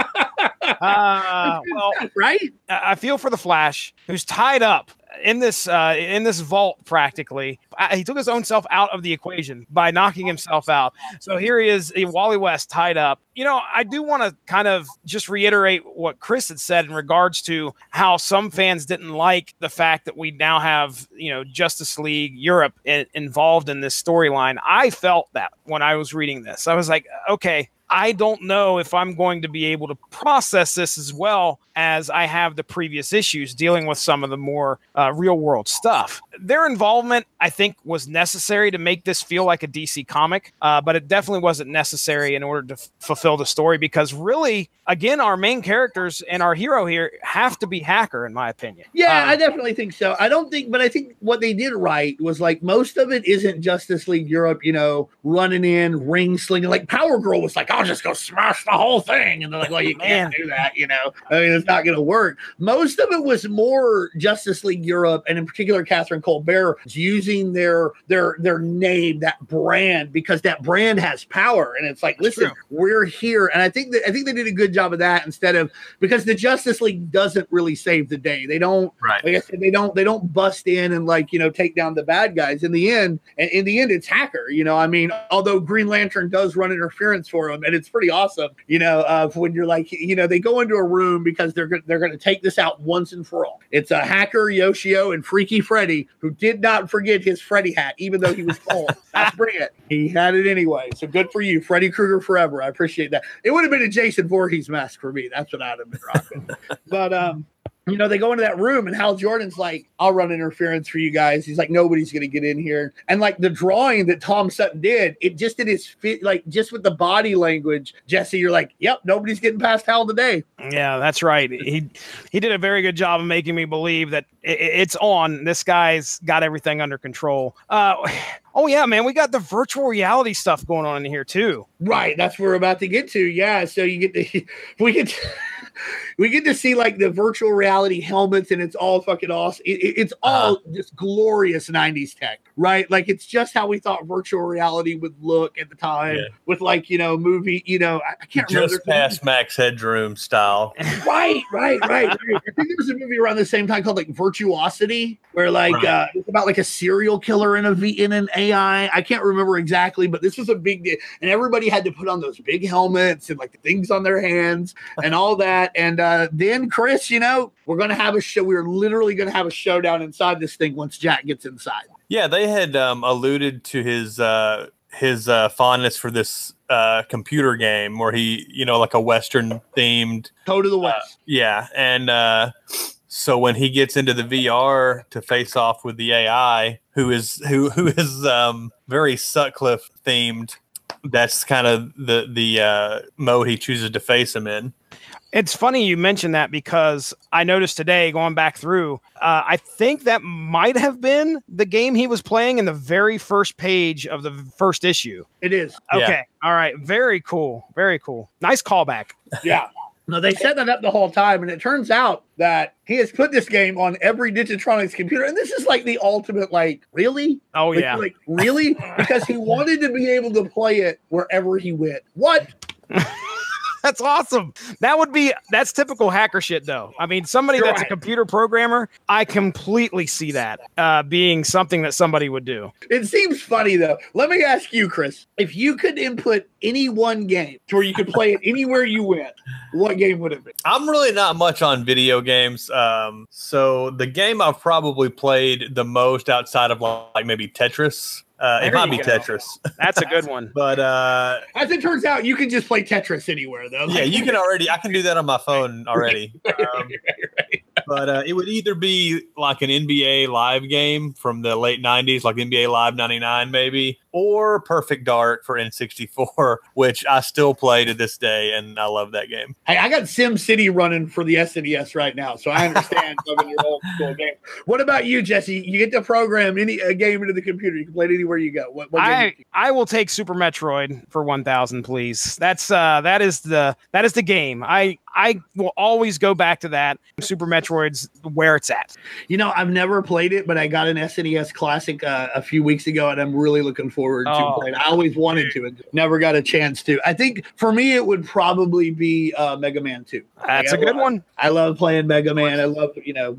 Well, right? I feel for the Flash, who's tied up in this vault practically. He took his own self out of the equation by knocking himself out. So here he is, Wally West, tied up. I do want to kind of just reiterate what Chris had said in regards to how some fans didn't like the fact that we now have, Justice League Europe involved in this storyline. I felt that when I was reading this. I was like, okay, I don't know if I'm going to be able to process this as well as I have the previous issues dealing with some of the more real world stuff. Their involvement, I think, was necessary to make this feel like a DC comic, but it definitely wasn't necessary in order to fulfill the story, because really, again, our main characters and our hero here have to be Hacker, in my opinion. Yeah, I definitely think so. But I think what they did right was most of it isn't Justice League Europe, running in, ring slinging. Power Girl was like, I'll just go smash the whole thing. And they're like, well, you can't do that, it's not going to work. Most of it was more Justice League Europe, and in particular, Catherine Colbert using their name, that brand, because that brand has power. And it's like, listen, we're here. And I think they did a good job of that because the Justice League doesn't really save the day. They don't, like I said, they don't bust in and take down the bad guys. In the end, it's Hacker, although Green Lantern does run interference for him, and it's pretty awesome, when you're they go into a room because they're going to take this out once and for all. It's a Hacker, Yoshio, and Freaky Freddy, who did not forget his Freddy hat, even though he was cold. Let's bring it. He had it anyway. So good for you, Freddy Krueger forever. I appreciate that. It would have been a Jason Voorhees mask for me. That's what I'd have been rocking. But they go into that room, and Hal Jordan's like, I'll run interference for you guys. He's like, nobody's going to get in here. And the drawing that Tom Sutton did, it just did his fit, just with the body language, Jesse, you're like, yep, nobody's getting past Hal today. Yeah, that's right. He did a very good job of making me believe that it's on. This guy's got everything under control. Oh yeah, man, we got the virtual reality stuff going on in here too. Right, that's what we're about to get to. Yeah, so we get We get to see like the virtual reality helmets, and it's all fucking awesome. It's all just glorious 90s tech, right? Like it's just how we thought virtual reality would look at the time with like, movie, I can't remember. Just past Max Headroom style. Right. I think there was a movie around the same time called like Virtuosity, where like it's about like a serial killer in an AI. I can't remember exactly, but this was a big deal, and everybody had to put on those big helmets and like the things on their hands and all that. And then Chris, we're gonna have a show. We're literally gonna have a showdown inside this thing once Jack gets inside. Yeah, they had alluded to his fondness for this computer game where he, like a Western themed Toe to the West. And so when he gets into the VR to face off with the AI, who is very Sutcliffe themed, that's kind of the mode he chooses to face him in. It's funny you mentioned that because I noticed today going back through, I think that might have been the game he was playing in the very first page of the first issue. It is. Okay. Yeah. All right. Very cool. Very cool. Nice callback. Yeah. No, they set that up the whole time, and it turns out that he has put this game on every Digitronics computer, and this is like the ultimate, like, really? Oh, yeah. Like, really? Because he wanted to be able to play it wherever he went. What? That's awesome. That's typical hacker shit, though. I mean, somebody that's a computer programmer, I completely see that being something that somebody would do. It seems funny, though. Let me ask you, Chris, if you could input any one game to where you could play it anywhere you went, what game would it be? I'm really not much on video games. So the game I've probably played the most outside of like maybe Tetris. It might be Tetris. That's a good one. But as it turns out, you can just play Tetris anywhere, though. Yeah, you can already. I can do that on my phone already. Right. But it would either be like an NBA Live game from the late 90s, like NBA Live 99 maybe, or Perfect Dark for N64, which I still play to this day, and I love that game. Hey, I got Sim City running for the SNES right now, so I understand loving your old school game. What about you, Jesse? You get to program a game into the computer. You can play it anywhere you go. What I will take Super Metroid for 1,000, please. That is the game. I will always go back to that. Super Metroid's where it's at. I've never played it, but I got an SNES Classic a few weeks ago, and I'm really looking forward to playing it. I always wanted to, and never got a chance to. I think for me, it would probably be Mega Man 2. That's a good one. I love playing Mega Man. I love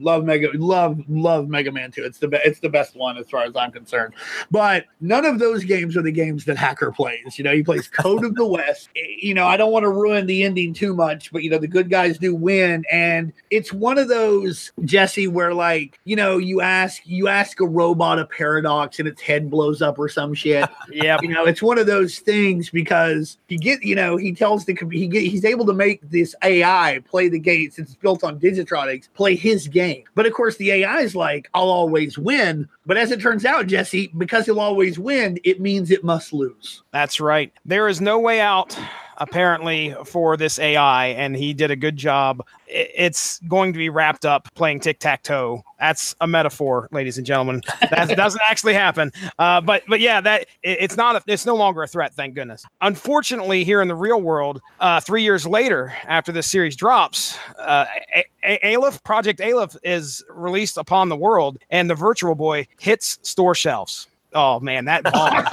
Mega Man 2. It's the best one as far as I'm concerned. But none of those games are the games that Hacker plays. He plays Code of the West. I don't want to ruin the ending too much, but the good guys do win, and it's one of those, Jesse, where like you ask a robot a paradox and its head blows up or some shit. Yeah, it's one of those things because he's able to make this AI play the game since it's built on Digitronics, play his game. But of course, the AI is like, I'll always win. But as it turns out, Jesse, because he'll always win, it means it must lose. That's right. There is no way out, apparently, for this AI, and he did a good job. It's going to be wrapped up playing tic-tac-toe. That's a metaphor, ladies and gentlemen. That doesn't actually happen. But yeah, it's no longer a threat, thank goodness. Unfortunately, here in the real world, 3 years later, after this series drops, Project Aleph is released upon the world, and the Virtual Boy hits store shelves. Oh man, that bomb.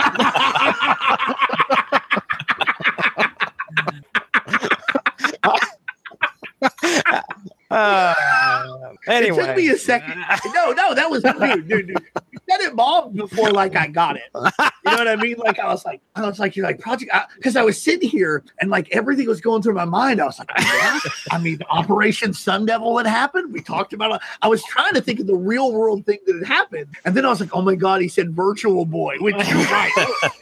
Anyway, it took me a second. No, that was dude. You said it bomb before, like I got it. You know what I mean? Like I was like, you're like Project, because I was sitting here and like everything was going through my mind. I was like, yeah. I mean, Operation Sun Devil had happened. We talked about it. I was trying to think of the real world thing that had happened, and then I was like, oh my god, he said Virtual Boy, which you're right.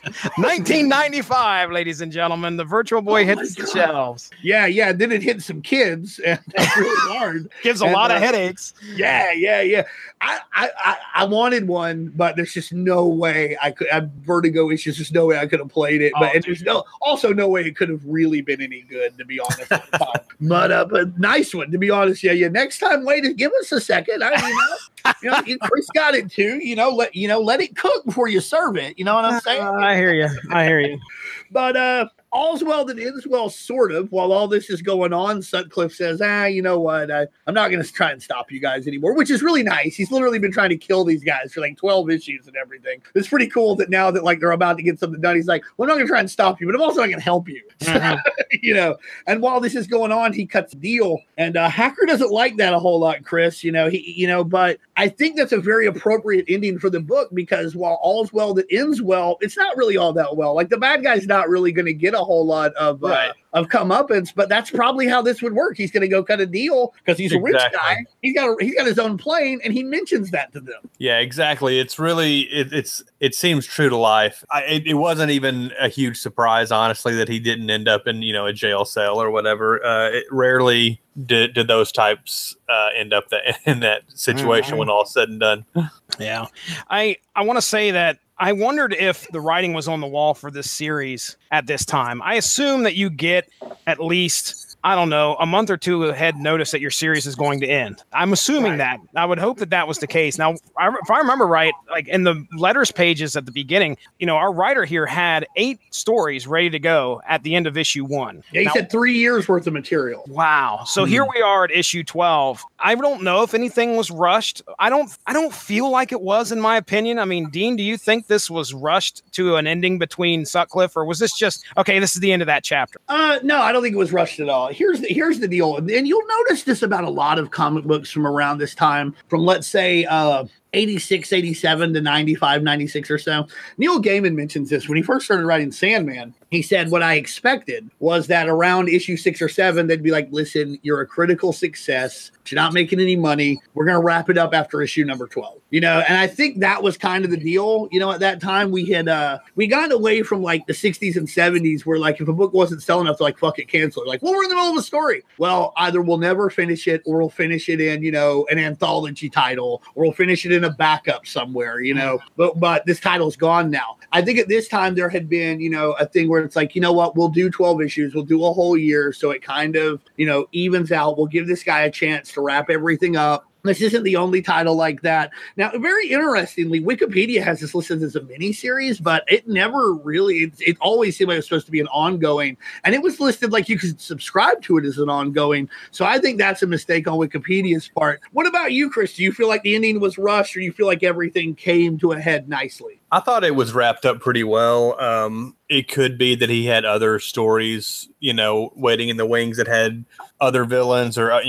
1995, ladies and gentlemen, the Virtual Boy hits the shelves. Yeah. Then it hit some kids, and that's really hard. Gives a lot of headaches. Yeah. I wanted one, but there's just no way I could. I have vertigo issues. There's no way I could have played it. But there's also no way it could have really been any good, to be honest. But nice one, to be honest. Yeah. Next time, wait, give us a second. Chris got it too. Let it cook before you serve it. You know what I'm saying? I hear you. But all's well that ends well, sort of. While all this is going on, Sutcliffe says, you know what? I'm not going to try and stop you guys anymore, which is really nice. He's literally been trying to kill these guys for like 12 issues and everything. It's pretty cool that now that like they're about to get something done, he's like, well, I'm not going to try and stop you, but I'm also not going to help you. And while this is going on, he cuts the deal. And Hacker doesn't like that a whole lot, Chris. But I think that's a very appropriate ending for the book, because while all's well that ends well, it's not really all that well. Like the bad guy's not really going to get a whole lot of comeuppance, but that's probably how this would work. He's going to go cut a deal because he's a rich guy. He's got his own plane, and he mentions that to them. Yeah, exactly. It's really it seems true to life. It wasn't even a huge surprise, honestly, that he didn't end up in a jail cell or whatever. It rarely did those types end up in that situation when all's said and done. Yeah, I want to say that I wondered if the writing was on the wall for this series at this time. I assume that you get at least, I don't know, a month or two ahead notice that your series is going to end. I'm assuming that. I would hope that was the case. Now, if I remember right, like in the letters pages at the beginning, our writer here had 8 stories ready to go at the end of issue 1. Yeah, he said 3 years worth of material. Wow. So here we are at issue 12. I don't know if anything was rushed. I don't feel like it was, in my opinion. I mean, Dean, do you think this was rushed to an ending between Sutcliffe, or was this just, okay, this is the end of that chapter? No, I don't think it was rushed at all. Here's the deal. And you'll notice this about a lot of comic books from around this time, from let's say 86, 87 to 95, 96 or so. Neil Gaiman mentions this when he first started writing Sandman. He said, what I expected was that around issue 6 or 7, they'd be like, listen, you're a critical success. You're not making any money. We're going to wrap it up after issue number 12. And I think that was kind of the deal. At that time we had, we got away from like the 60s and 70s where like, if a book wasn't selling enough, to like, fuck it, cancel it. Like, well, we're in the middle of a story. Well, either we'll never finish it, or we'll finish it in, an anthology title, or we'll finish it in a backup somewhere, but this title's gone now. I think at this time there had been, a thing where it's like, you know what, we'll do 12 issues, we'll do a whole year. So it kind of, evens out. We'll give this guy a chance to wrap everything up. This isn't the only title like that. Now, very interestingly, Wikipedia has this listed as a mini-series, but it never really, it always seemed like it was supposed to be an ongoing, and it was listed like you could subscribe to it as an ongoing. So I think that's a mistake on Wikipedia's part. What about you, Chris? Do you feel like the ending was rushed, or do you feel like everything came to a head nicely? I thought it was wrapped up pretty well. It could be that he had other stories, waiting in the wings that had other villains or,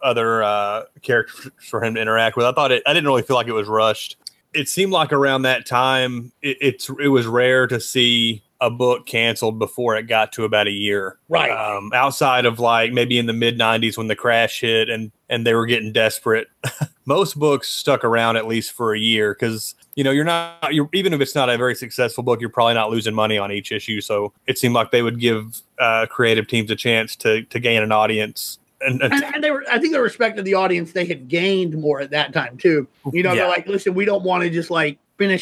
other characters for him to interact with. I didn't really feel like it was rushed. It seemed like around that time, it was rare to see a book canceled before it got to about a year. Right. Outside of like maybe in the mid 90s when the crash hit and they were getting desperate. Most books stuck around at least for a year because, you're even if it's not a very successful book, you're probably not losing money on each issue. So it seemed like they would give creative teams a chance to gain an audience. And I think they respected the audience they had gained more at that time too. They're like, listen, we don't want to just like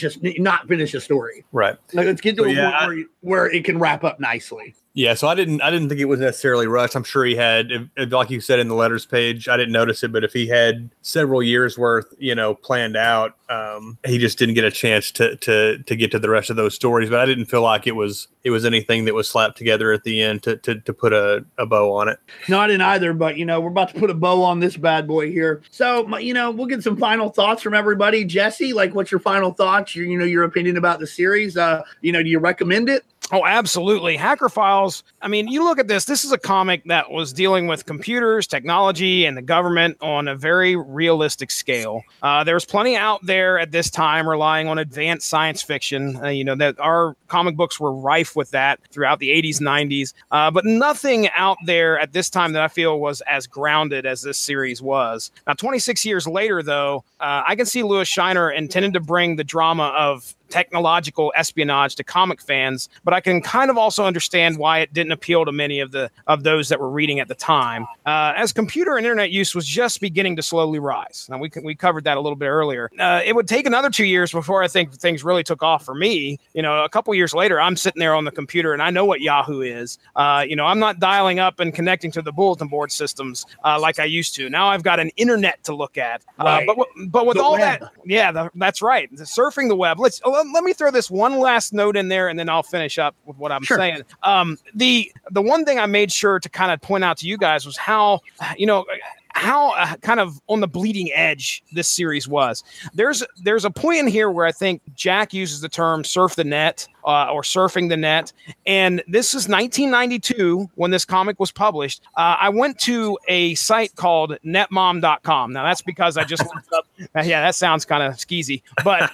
not finish a story. Right. Like, let's get to a point where it can wrap up nicely. Yeah, so I didn't think it was necessarily rushed. I'm sure he had, if, like you said in the letters page, I didn't notice it, but if he had several years worth, planned out, he just didn't get a chance to get to the rest of those stories. But I didn't feel like it was anything that was slapped together at the end to put a bow on it. Not in either, but we're about to put a bow on this bad boy here. So we'll get some final thoughts from everybody. Jesse, like, what's your final thoughts? Your opinion about the series? Do you recommend it? Oh, absolutely. Hacker Files. I mean, you look at this. This is a comic that was dealing with computers, technology, and the government on a very realistic scale. There was plenty out there at this time relying on advanced science fiction. That our comic books were rife with that throughout the 80s, 90s. But nothing out there at this time that I feel was as grounded as this series was. Now, 26 years later, though, I can see Louis Shiner intended to bring the drama of technological espionage to comic fans, but I can kind of also understand why it didn't appeal to many of those that were reading at the time, as computer and internet use was just beginning to slowly rise. Now, we covered that a little bit earlier. It would take another 2 years before I think things really took off for me. A couple years later, I'm sitting there on the computer and I know what Yahoo is. I'm not dialing up and connecting to the bulletin board systems like I used to. Now I've got an internet to look at. Right. But with The all web. that, yeah, that's right. Surfing the web. Let me throw this one last note in there, and then I'll finish up with what I'm saying. The one thing I made sure to kind of point out to you guys was how kind of on the bleeding edge this series was. There's a point in here where I think Jack uses the term surf the net or surfing the net. And this is 1992 when this comic was published. I went to a site called netmom.com. Now that's because I just looked up. Yeah, that sounds kind of skeezy, but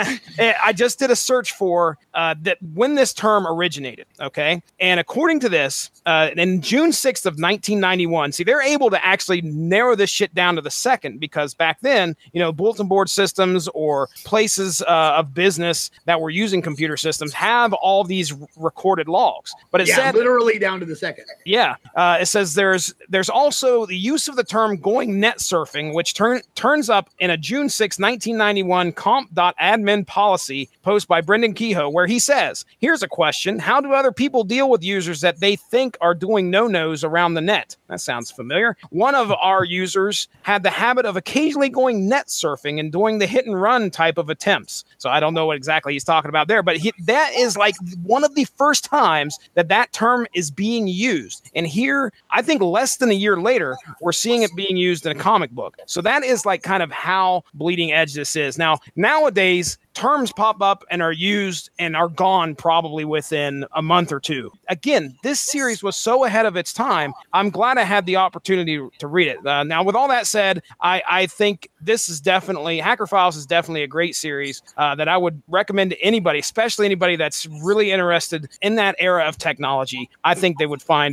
I just did a search for that when this term originated. Okay. And according to this, in June 6th of 1991, see, they're able to actually narrow this shit down to the second, because back then, bulletin board systems or places of business that were using computer systems have all these recorded logs. But it said literally down to the second. Yeah. It says there's also the use of the term going net surfing, which turns up in a June 6, 1991 comp.admin policy post by Brendan Kehoe, where he says, here's a question. How do other people deal with users that they think are doing no-nos around the net? That sounds familiar. One of our users had the habit of occasionally going net surfing and doing the hit and run type of attempts. So I don't know what exactly he's talking about there, but that is like one of the first times that term is being used. And here, I think less than a year later, we're seeing it being used in a comic book. So that is like kind of how bleeding edge this is. Now, nowadays, terms pop up and are used and are gone probably within a month or two. Again, this series was so ahead of its time. I'm glad I had the opportunity to read it. Now, with all that said, I think this is definitely, Hacker Files is definitely a great series that I would recommend to anybody, especially anybody that's really interested in that era of technology. I think they would find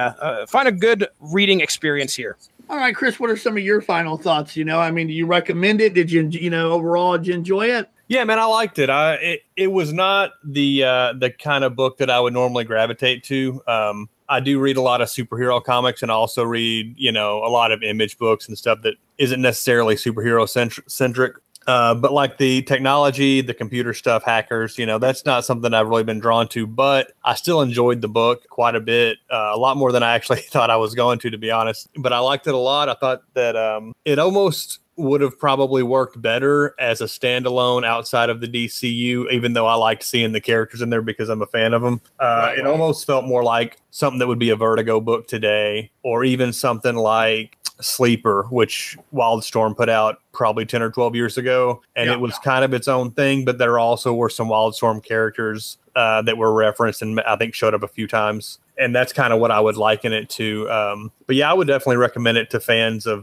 a good reading experience here. All right, Chris, what are some of your final thoughts? Do you recommend it? Did you, overall, did you enjoy it? Yeah, man, I liked it. It was not the kind of book that I would normally gravitate to. I do read a lot of superhero comics, and I also read, a lot of image books and stuff that isn't necessarily superhero centric. But like the technology, the computer stuff, hackers, that's not something I've really been drawn to. But I still enjoyed the book quite a bit, a lot more than I actually thought I was going to be honest. But I liked it a lot. I thought that it almost would have probably worked better as a standalone outside of the DCU, even though I liked seeing the characters in there because I'm a fan of them. It almost felt more like something that would be a Vertigo book today, or even something like Sleeper, which Wildstorm put out probably 10 or 12 years ago. And it was kind of its own thing, but there also were some Wildstorm characters that were referenced and I think showed up a few times. And that's kind of what I would liken it to. But yeah, I would definitely recommend it to fans of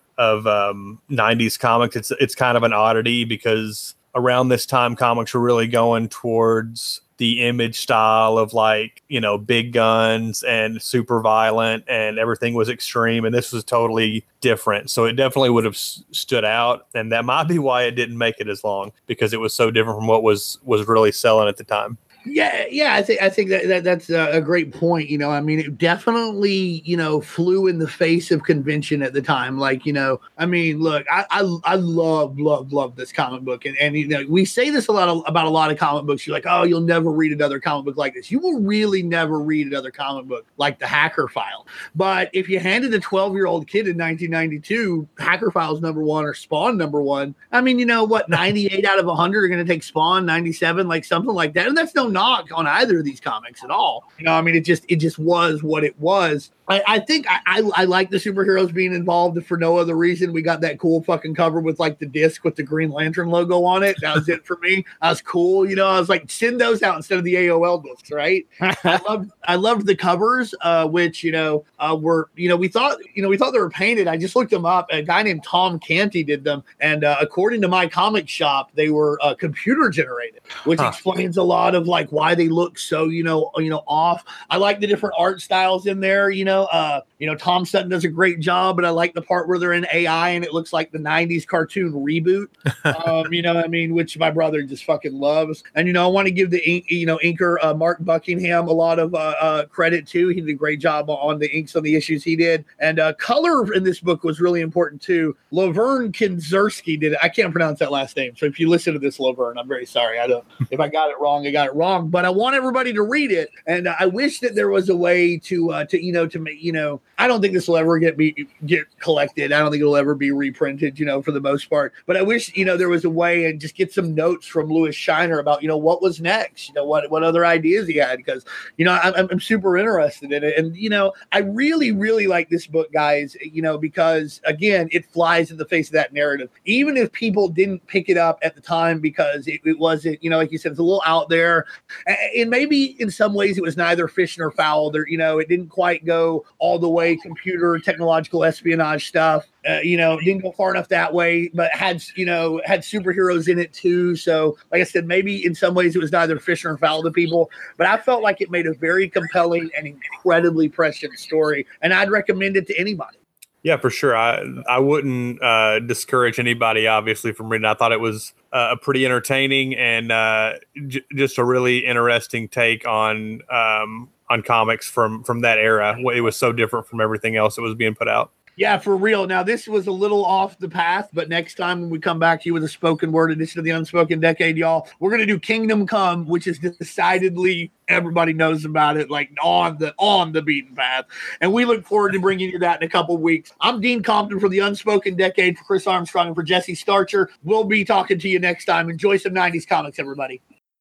90s comics. It's kind of an oddity because around this time, comics were really going towards the image style of big guns and super violent and everything was extreme. And this was totally different. So it definitely would have stood out. And that might be why it didn't make it as long, because it was so different from what was really selling at the time. Yeah. I think that's a great point. It definitely, flew in the face of convention at the time. Look, I love this comic book. And we say this about a lot of comic books. You're like, oh, you'll never read another comic book like this. You will really never read another comic book like the Hacker File. But if you handed a 12-year-old kid in 1992 Hacker Files #1 or Spawn #1, 98 out of 100 are going to take Spawn, 97, something like that. And that's no knock on either of these comics at all. It just was what it was. I think I like the superheroes being involved for no other reason. We got that cool fucking cover with the disc with the Green Lantern logo on it. That was it for me. That was cool. I was like, send those out instead of the AOL discs, right? I loved the covers, which were we thought they were painted. I just looked them up. A guy named Tom Canty did them, and according to my comic shop, they were computer generated, which explains a lot of why they look so off. I like the different art styles in there. Tom Sutton does a great job, but I like the part where they're in AI and it looks like the 90s cartoon reboot. Which my brother just fucking loves. And I want to give the inker Mark Buckingham a lot of credit too. He did a great job on the inks on the issues he did. And color in this book was really important too. Laverne Kinzerski did it. I can't pronounce that last name, so if you listen to this, Laverne, I'm very sorry. If I got it wrong, I got it wrong. But I want everybody to read it, and I wish that there was a way to make. I don't think this will ever get collected. I don't think it'll ever be reprinted. For the most part. But I wish there was a way and just get some notes from Louis Shiner about what was next. What other ideas he had, because I'm super interested in it, and I really really like this book, guys. Because again, it flies in the face of that narrative. Even if people didn't pick it up at the time because it wasn't, like you said, it's a little out there, and maybe in some ways it was neither fish nor fowl. There, it didn't quite go all the way computer technological espionage stuff. Didn't go far enough that way, but had superheroes in it too. So, like I said, maybe in some ways it was neither fish nor fowl to people, but I felt like it made a very compelling and incredibly prescient story, and I'd recommend it to anybody. Yeah, for sure. I wouldn't discourage anybody, obviously, from reading. I thought it was a pretty entertaining and just a really interesting take on comics from that era. It was so different from everything else that was being put out. Yeah, for real. Now, this was a little off the path, but next time when we come back to you with a spoken word edition of the Unspoken Decade, y'all, we're going to do Kingdom Come, which is decidedly everybody knows about it, like on the beaten path. And we look forward to bringing you that in a couple of weeks. I'm Dean Compton for the Unspoken Decade, for Chris Armstrong and for Jesse Starcher. We'll be talking to you next time. Enjoy some 90s comics, everybody.